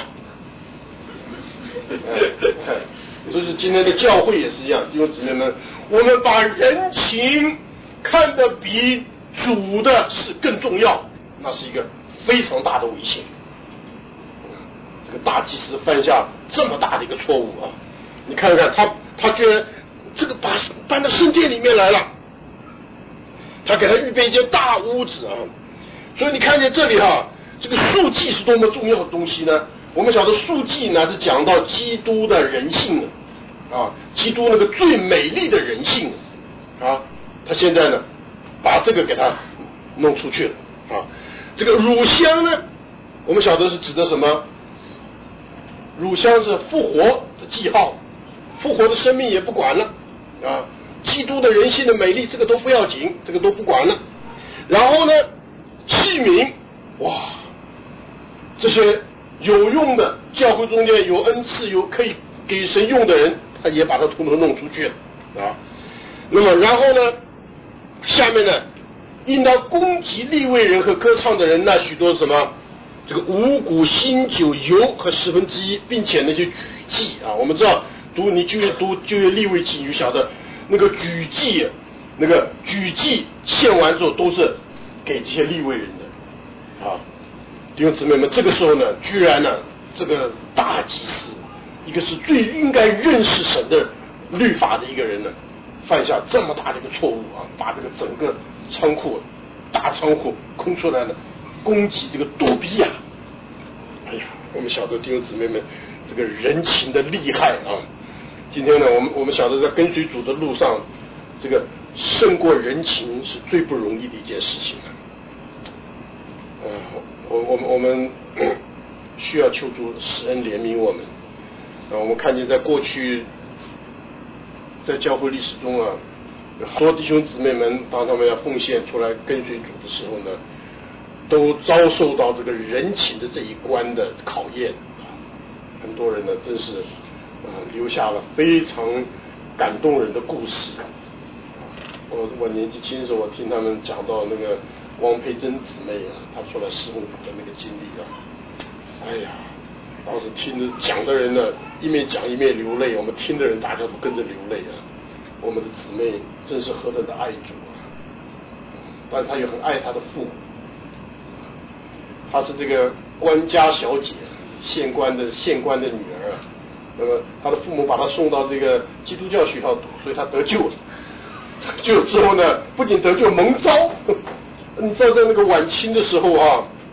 这是今天的教会也是一样，弟兄姊妹们，我们把人情看得比主的是更重要，那是一个非常大的危险。这个大祭司犯下这么大的一个错误啊！你看看他，他居然这个把搬到圣殿里面来了，他给他预备一间大屋子啊！所以你看见这里哈、啊，这个素祭是多么重要的东西呢？我们晓得素祭呢是讲到基督的人性的啊，基督那个最美丽的人性啊，他现在呢把这个给他弄出去了啊。这个乳香呢，我们晓得是指的什么？乳香是复活的记号，复活的生命也不管了啊，基督的人性的美丽这个都不要紧，这个都不管了。然后呢，器皿，哇，这些有用的教会中间有恩赐有可以给神用的人，他也把它统统弄出去了啊。那么然后呢，下面呢，应当供给利未人和歌唱的人那许多什么这个五谷新酒油和十分之一，并且那些举祭啊，我们知道读你就业读就业利未记，你晓得那个举祭，那个举祭献完之后都是给这些利未人的啊。弟兄姊妹们，这个时候呢，居然呢，这个大祭司，一个是最应该认识神的律法的一个人呢，犯下这么大的一个错误啊，把这个整个仓库大仓库空出来了，攻击这个多比亚。哎呀，我们晓得弟兄姊妹们这个人情的厉害啊！今天呢，我们我们晓得在跟随主的路上，这个胜过人情是最不容易的一件事情了。呃，我我们我们需要求主施恩怜悯我们。啊，我们看见在过去在教会历史中啊，很多弟兄姊妹们当他们要奉献出来跟随主的时候呢，都遭受到这个人情的这一关的考验。很多人呢真是呃留下了非常感动人的故事。我我年纪轻的时候，我听他们讲到那个汪佩珍姊妹啊，她出来侍奉主的那个经历啊，哎呀，当时听着讲的人呢，一面讲一面流泪，我们听的人大家都跟着流泪啊。我们的姊妹真是何等的爱主啊！但她又很爱她的父母。她是这个官家小姐，县官的县官的女儿啊。那么她的父母把她送到这个基督教学校读，所以她得救了。得救之后呢，不仅得救蒙召，你知道在那个晚清的时候啊，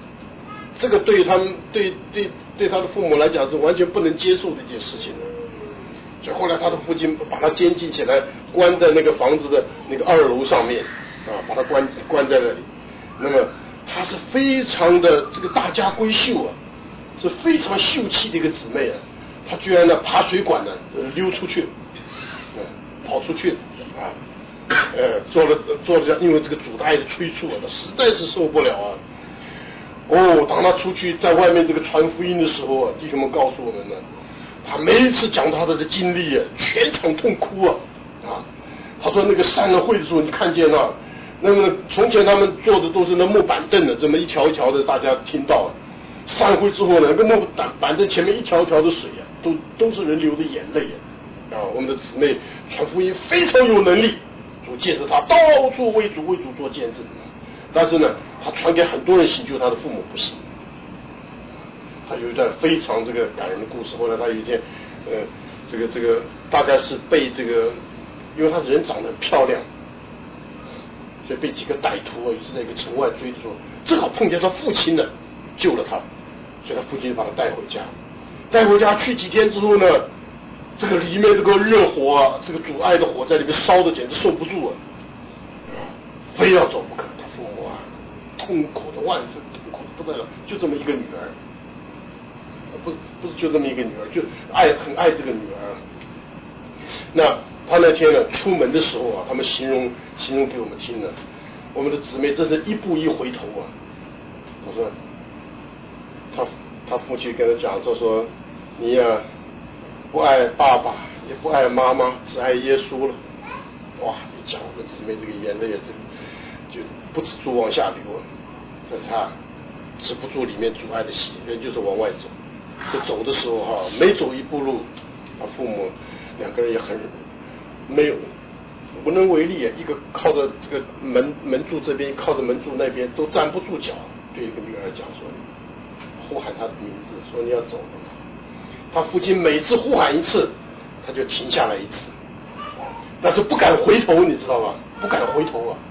这个对他们对对对他的父母来讲是完全不能接受的一件事情。所以后来他的父亲把他监禁起来，关在那个房子的那个二楼上面啊，把他关关在那里。那么他是非常的这个大家闺秀啊，是非常秀气的一个姊妹啊。他居然呢爬水管呢溜出去，嗯，跑出去啊，呃，做了做了，因为这个阻碍的催促啊，他实在是受不了啊。哦，当他出去在外面这个传福音的时候啊，弟兄们告诉我们呢，他每一次讲他的经历啊，全场痛哭啊啊！他说那个散了会的时候，你看见了，那么从前他们坐的都是那木板凳的，这么一条一条的，大家听到啊。散会之后呢，那个木板板凳前面一条一条的水啊，都都是人流的眼泪啊！啊，我们的姊妹传福音非常有能力，主借着他到处为主为主做见证。但是呢，他传给很多人信，就他的父母不信。他有一段非常这个感人的故事。后来他有一天，呃，这个这个大概是被这个，因为他人长得很漂亮，所以被几个歹徒啊，也是在一个城外追的时候，正好碰见他父亲呢，救了他，所以他父亲就把他带回家。带回家去几天之后呢，这个里面这个热火啊，这个阻碍的火在里面烧的简直受不住啊，非要走不可。他父母啊，痛苦的万分，痛苦的不得了，就这么一个女儿。不是不是就这么一个女儿，就爱很爱这个女儿。那他那天呢出门的时候啊，他们形容形容给我们听了，我们的姊妹这是一步一回头啊。我说，他他父亲跟他讲说说，你呀、啊、不爱爸爸，也不爱妈妈，只爱耶稣了。哇！一讲我们姊妹这个眼泪就就不止住往下流啊，但是他止不住里面阻碍的血，人就是往外走。这走的时候哈、啊，每走一步路，他父母两个人也很没有无能为力啊。一个靠着这个门门柱这边，靠着门柱那边，都站不住脚。对一个女儿讲说，呼喊她的名字，说你要走了。他父亲每次呼喊一次，他就停下来一次，但是不敢回头，你知道吧？不敢回头啊。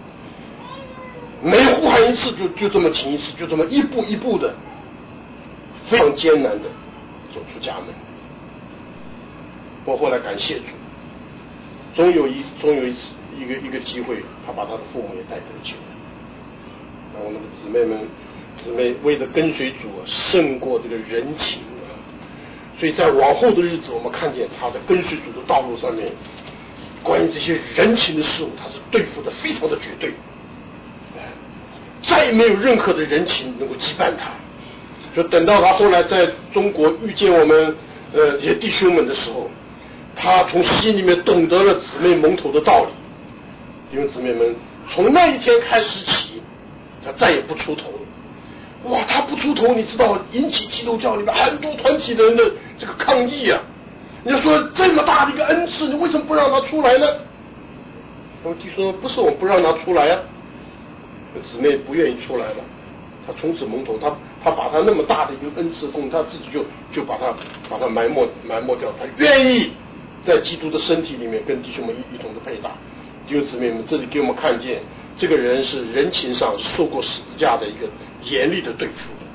每呼喊一次就就这么停一次，就这么一步一步的。非常艰难的走出家门。我后来感谢主，终有一终有一次一个一个机会，他把他的父母也带得救。那我们的姊妹们，姊妹为了跟随主啊，胜过这个人情啊。所以在往后的日子，我们看见他在跟随主的道路上面，关于这些人情的事物，他是对付的非常的绝对，再也没有任何的人情能够羁绊他。就等到他后来在中国遇见我们呃这些弟兄们的时候，他从心里面懂得了姊妹蒙头的道理。因为姊妹们从那一天开始起，他再也不出头了。哇，他不出头，你知道引起基督教里面很多团体的人的这个抗议啊！你说这么大的一个恩赐，你为什么不让他出来呢？我弟兄说不是我不让他出来啊，姊妹不愿意出来了。他从此蒙头，他他把他那么大的一个恩赐供，他自己就就把他把他埋没埋没掉。他愿意在基督的身体里面跟弟兄们一一同的配搭。弟兄姊妹们，这里给我们看见，这个人是人情上受过十字架的一个严厉的对付。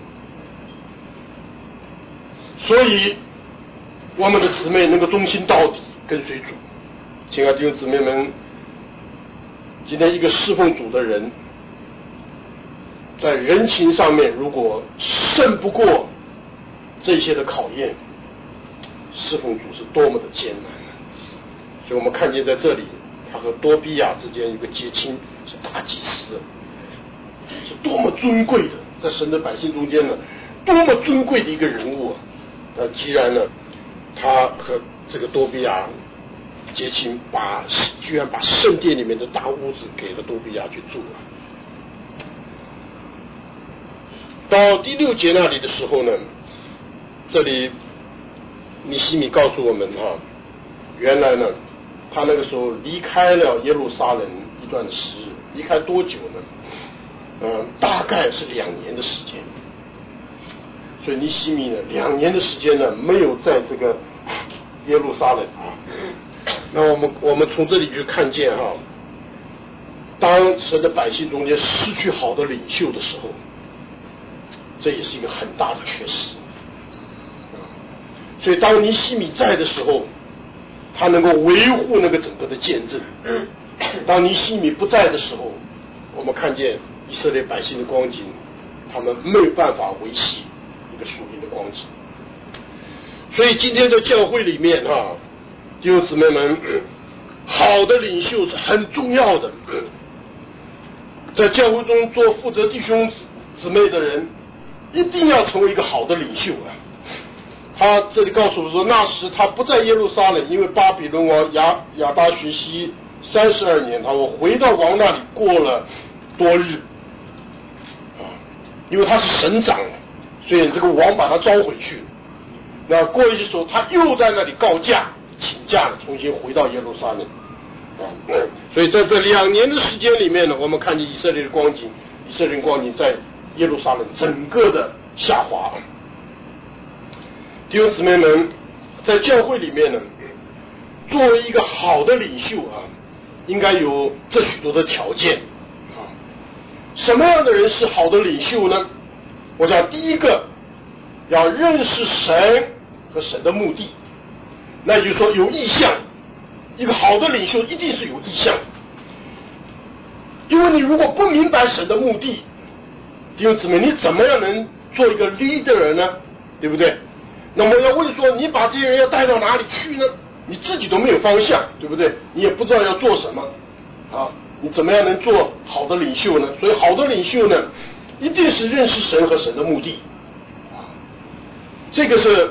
所以我们的姊妹能够忠心到底，跟随主。亲爱的弟兄姊妹们，今天一个侍奉主的人，在人情上面如果胜不过这些的考验，侍奉主是多么的艰难。所以我们看见在这里，他和多比亚之间有个结亲，是大祭司，是多么尊贵的，在神的百姓中间呢，多么尊贵的一个人物啊！那既然呢，他和这个多比亚结亲，把居然把圣殿里面的大屋子给了多比亚去住了。到第六节那里的时候呢，这里尼希米告诉我们哈、啊，原来呢，他那个时候离开了耶路撒冷一段时日，离开多久呢？呃，大概是两年的时间。所以尼希米呢，两年的时间呢，没有在这个耶路撒冷啊。那我们我们从这里就看见哈、啊，当神的百姓中间失去好的领袖的时候， 这也是一个很大的缺失。所以当尼希米在的时候，他能够维护那个整个的见证。当尼希米不在的时候，我们看见以色列百姓的光景，他们没有办法维系一个属灵的光景。所以今天的教会里面啊，弟兄姊妹们，好的领袖是很重要的。在教会中做负责弟兄姊妹的人，一定要成为一个好的领袖啊。他这里告诉我说，那时他不在耶路撒冷，因为巴比伦王亚亚达学习三十二年，他我回到王那里过了多日啊，因为他是省长，所以这个王把他招回去。那过一些时候，他又在那里告假，请假了，重新回到耶路撒冷啊。所以在这两年的时间里面呢，我们看见以色列的光景，以色列的光景在耶路撒冷整个的下滑。弟兄姊妹们，在教会里面呢，作为一个好的领袖啊，应该有这许多的条件啊。什么样的人是好的领袖呢？我想第一个要认识神和神的目的，那也就是说有意向。一个好的领袖一定是有意向，因为你如果不明白神的目的，弟兄姊妹，你怎么样能做一个 leader 呢？对不对？那么要问说，你把这些人要带到哪里去呢？你自己都没有方向，对不对？你也不知道要做什么啊，你怎么样能做好的领袖呢？所以好的领袖呢，一定是认识神和神的目的啊。这个是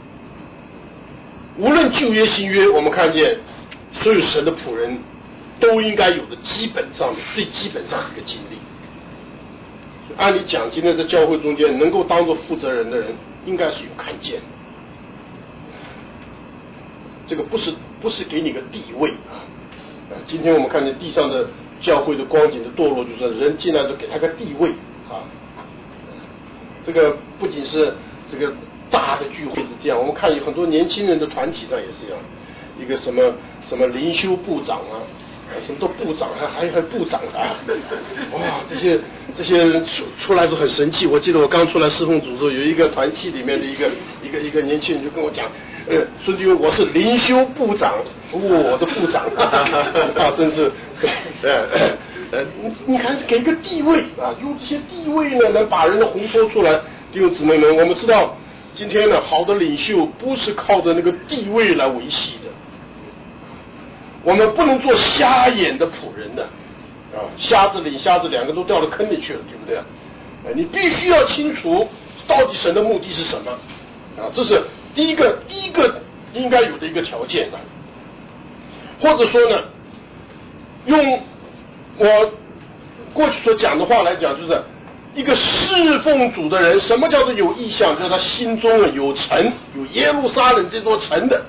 无论旧约新约，我们看见所有神的仆人都应该有的基本上的最基本上的一个经历。按理讲，今天在教会中间能够当做负责人的人，应该是有看见。这个不是不是给你个地位啊！啊，今天我们看见地上的教会的光景的堕落，就是人进来就给他个地位啊。这个不仅是这个大的聚会是这样，我们看有很多年轻人的团体上也是这样，一个什么什么灵修部长啊。什么都部长，还还还部长啊！哇，这些这些人出出来都很神气。我记得我刚出来侍奉组的时候，有一个团契里面的一个一个一个年轻人就跟我讲，呃，孙弟兄，我是灵修部长，哦，我是部长，啊，真是，呃呃，你你看给个地位啊，用这些地位呢，能把人的烘托出来。弟兄姊妹们，我们知道今天呢，好的领袖不是靠着那个地位来维系的。我们不能做瞎眼的仆人的啊，瞎子领瞎子两个都掉到坑里去了，对不对？啊，你必须要清楚到底神的目的是什么啊，这是第一个第一个应该有的一个条件啊。或者说呢，用我过去所讲的话来讲，就是一个侍奉主的人，什么叫做有意向？就是他心中有城，有耶路撒冷这座城的。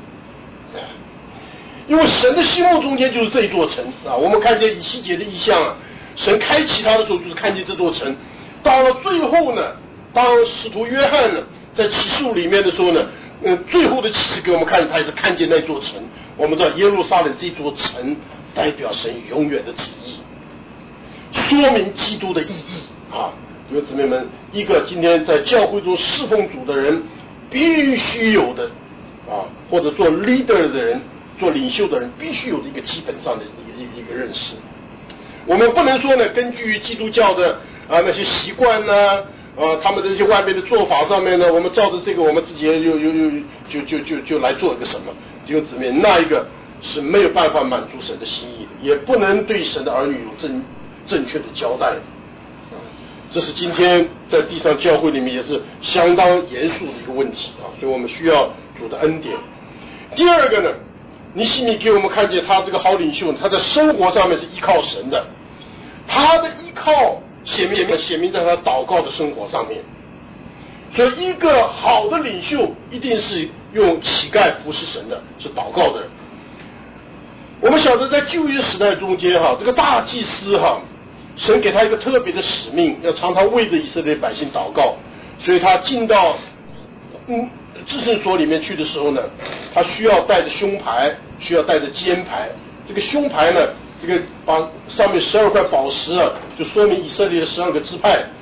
因为神的心目中间就是这一座城啊，我们看见以西结的意象啊，神开启他的时候就是看见这座城。到了最后呢，当使徒约翰呢在启示录里面的时候呢，嗯，最后的启示给我们看，他也是看见那座城。我们知道耶路撒冷这座城代表神永远的旨意，说明基督的意义啊。弟兄姊妹们，一个今天在教会中侍奉主的人必须有的啊，或者做 leader 的人。做领袖的人必须有的一个基本上的一个一个认识。我们不能说呢，根据基督教的啊那些习惯呢，啊他们的这些外面的做法上面呢，我们照着这个我们自己又又又就就就就来做一个什么，弟兄姊妹，那一个是没有办法满足神的心意的，也不能对神的儿女有正正确的交代的。这是今天在地上教会里面也是相当严肃的一个问题啊，所以我们需要主的恩典。第二个呢，尼希米给我们看见他这个好领袖，他在生活上面是依靠神的，他的依靠显明显明在他祷告的生活上面。所以一个好的领袖一定是用乞丐服侍神的，是祷告的人。我们晓得在旧约时代中间哈，这个大祭司哈，神给他一个特别的使命，要常常为着以色列百姓祷告，所以他进到嗯至圣所里面去的时候呢，他需要带着胸牌，需要带着肩牌。这个胸牌呢，这个把上面十二块宝石啊，就说明以色列的十二个支派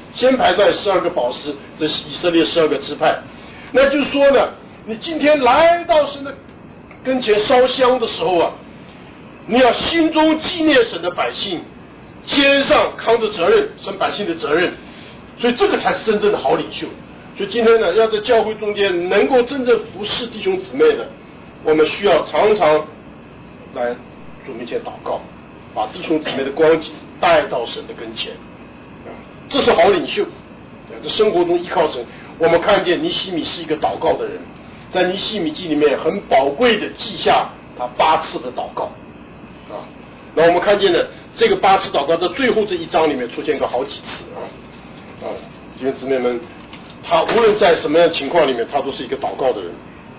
先排在十二个宝石，这是以色列十二个支派。那就是说呢，你今天来到神的跟前烧香的时候啊，你要心中纪念神的百姓，肩上扛着责任，神百姓的责任，所以这个才是真正的好领袖。所以今天呢，要在教会中间能够真正服侍弟兄姊妹的，我们需要常常来主面前祷告，把弟兄姊妹的光景带到神的跟前，啊，这是好领袖。在生活中依靠神，我们看见尼希米是一个祷告的人，在尼希米记里面很宝贵的记下他八次的祷告，啊，那我们看见呢，这个八次祷告在最后这一章里面出现过好几次啊，啊，弟兄姊妹们，他无论在什么样的情况里面，他都是一个祷告的人。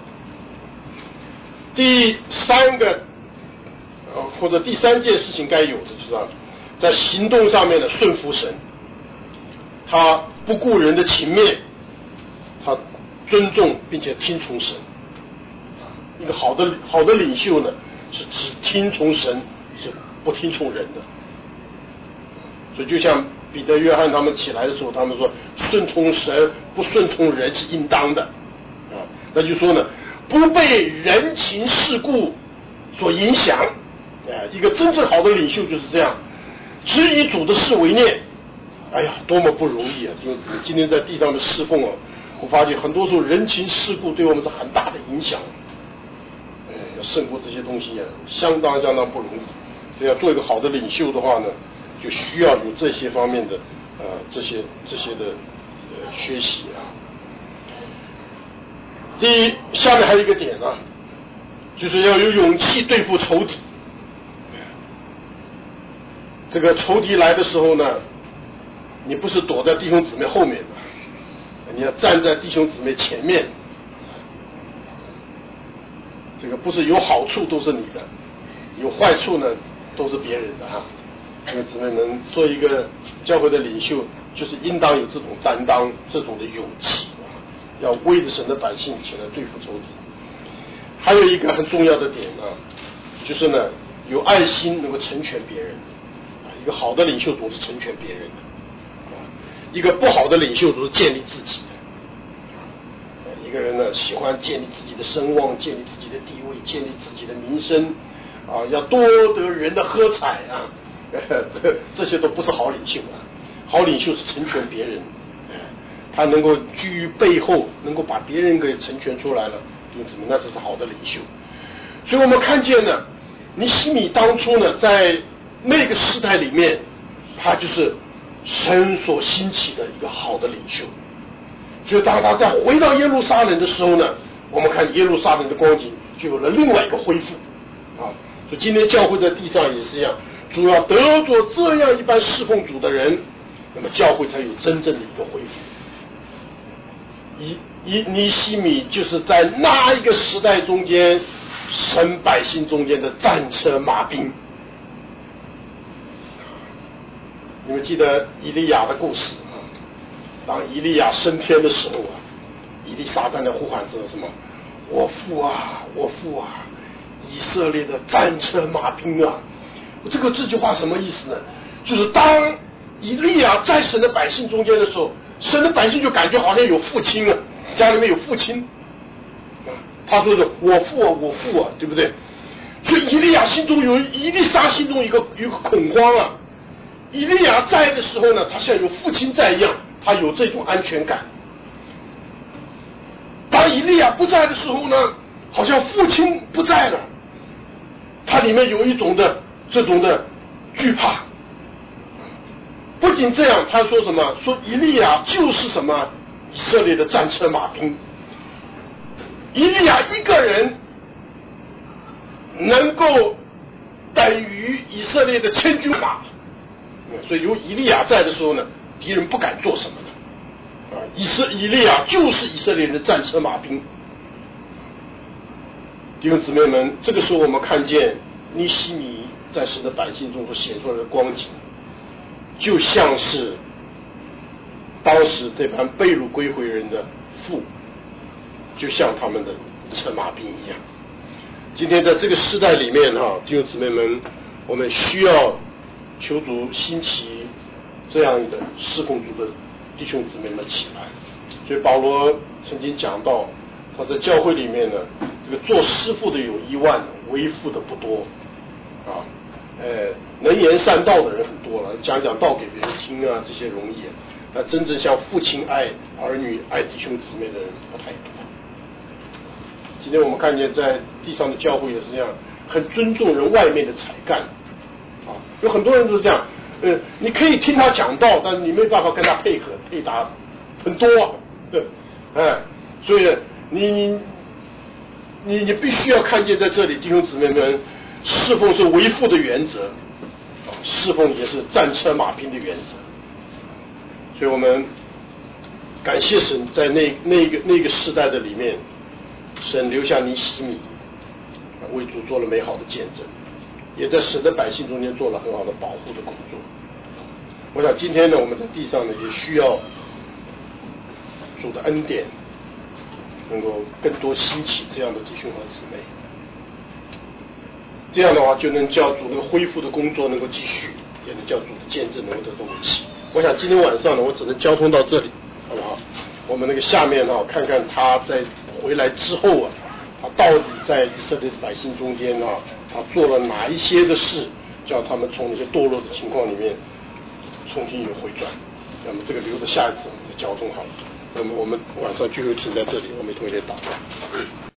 第三个，呃，或者第三件事情该有的就是啊，在行动上面的顺服神，他不顾人的情面，他尊重并且听从神。一个好的好的领袖呢，是只听从神，是不听从人的。所以就像彼得、约翰他们起来的时候，他们说顺从神不顺从人是应当的啊，那就说呢，不被人情世故所影响，哎，一个真正好的领袖就是这样，只以主的事为念。哎呀，多么不容易啊！弟兄姊妹，今天在地上的侍奉啊，我发现很多时候人情世故对我们是很大的影响，哎，要胜过这些东西啊，相当相当不容易。所以要做一个好的领袖的话呢，就需要有这些方面的呃这些这些的呃学习啊。第一，下面还有一个点啊，就是要有勇气对付仇敌。这个仇敌来的时候呢，你不是躲在弟兄姊妹后面的，你要站在弟兄姊妹前面。这个不是有好处都是你的，有坏处呢都是别人的哈。弟兄姊妹们，做一个教会的领袖，就是应当有这种担当，这种的勇气啊，要为着神的百姓起来对付仇敌。还有一个很重要的点呢，就是呢，有爱心能够成全别人。一个好的领袖总是成全别人的，啊，一个不好的领袖都是建立自己的。一个人呢，喜欢建立自己的声望，建立自己的地位，建立自己的名声，啊，要多得人的喝彩啊，这些都不是好领袖啊。好领袖是成全别人，他能够居于背后，能够把别人给成全出来了，就怎么那这是好的领袖。所以我们看见呢，尼希米当初呢，在那个时代里面，他就是神所兴起的一个好的领袖。所以当他再回到耶路撒冷的时候呢，我们看耶路撒冷的光景就有了另外一个恢复啊。所以今天教会在地上也是一样，主要得着这样一般侍奉主的人，那么教会才有真正的一个恢复。以以尼希米就是在那一个时代中间，神百姓中间的战车马兵。你们记得以利亚的故事啊？当以利亚升天的时候啊，以利沙在那呼喊说什么？我父啊，我父啊，以色列的战车马兵啊！这个这句话什么意思呢？就是当以利亚在神的百姓中间的时候，神的百姓就感觉好像有父亲啊，家里面有父亲啊。他说的我父啊，我父啊，对不对？所以以利亚心中有，以利沙心中有一个有一个恐慌啊。以利亚在的时候呢，他像有父亲在一样，他有这种安全感。当以利亚不在的时候呢，好像父亲不在了，他里面有一种的这种的惧怕。不仅这样，他说什么？说以利亚就是什么以色列的战车马兵。以利亚一个人能够等于以色列的千军马。所以有以利亚在的时候呢，敌人不敢做什么的啊。以色以利亚就是以色列人的战车马兵。弟兄姊妹们，这个时候我们看见尼希米在神的百姓中所显出来的光景，就像是当时这帮被掳归回人的父，就像他们的车马兵一样。今天在这个时代里面哈，弟兄姊妹们，我们需要求主兴起这样的侍奉主的弟兄姊妹们起来。所以保罗曾经讲到，他在教会里面呢，这个做师傅的有一万，为父的不多啊。呃，能言善道的人很多了，讲讲道给别人听啊，这些容易。那真正像父亲爱儿女、爱弟兄姊妹的人不太多。今天我们看见在地上的教会也是这样，很尊重人外面的才干啊，有很多人都是这样。呃，你可以听他讲道，但是你没办法跟他配合配搭，很多啊，对，哎，所以你你你你必须要看见在这里弟兄姊妹们，侍奉是为父的原则，啊，侍奉也是战车马兵的原则。所以我们感谢神，在那那个那个时代的里面，神留下尼希米，为主做了美好的见证，也在神的百姓中间做了很好的保护的工作。我想今天呢，我们在地上呢，也需要主的恩典，能够更多兴起这样的弟兄和姊妹，这样的话就能叫主那个恢复的工作能够继续，也能叫主的见证能够得到维系。我想今天晚上呢，我只能交通到这里，好不好？我们那个下面呢，看看他在回来之后啊，他到底在以色列百姓中间啊，他做了哪一些的事，叫他们从那些堕落的情况里面重新有回转。那么这个留着下一次我们再交通好了。那么我们晚上聚会停在这里，我们一同来祷告。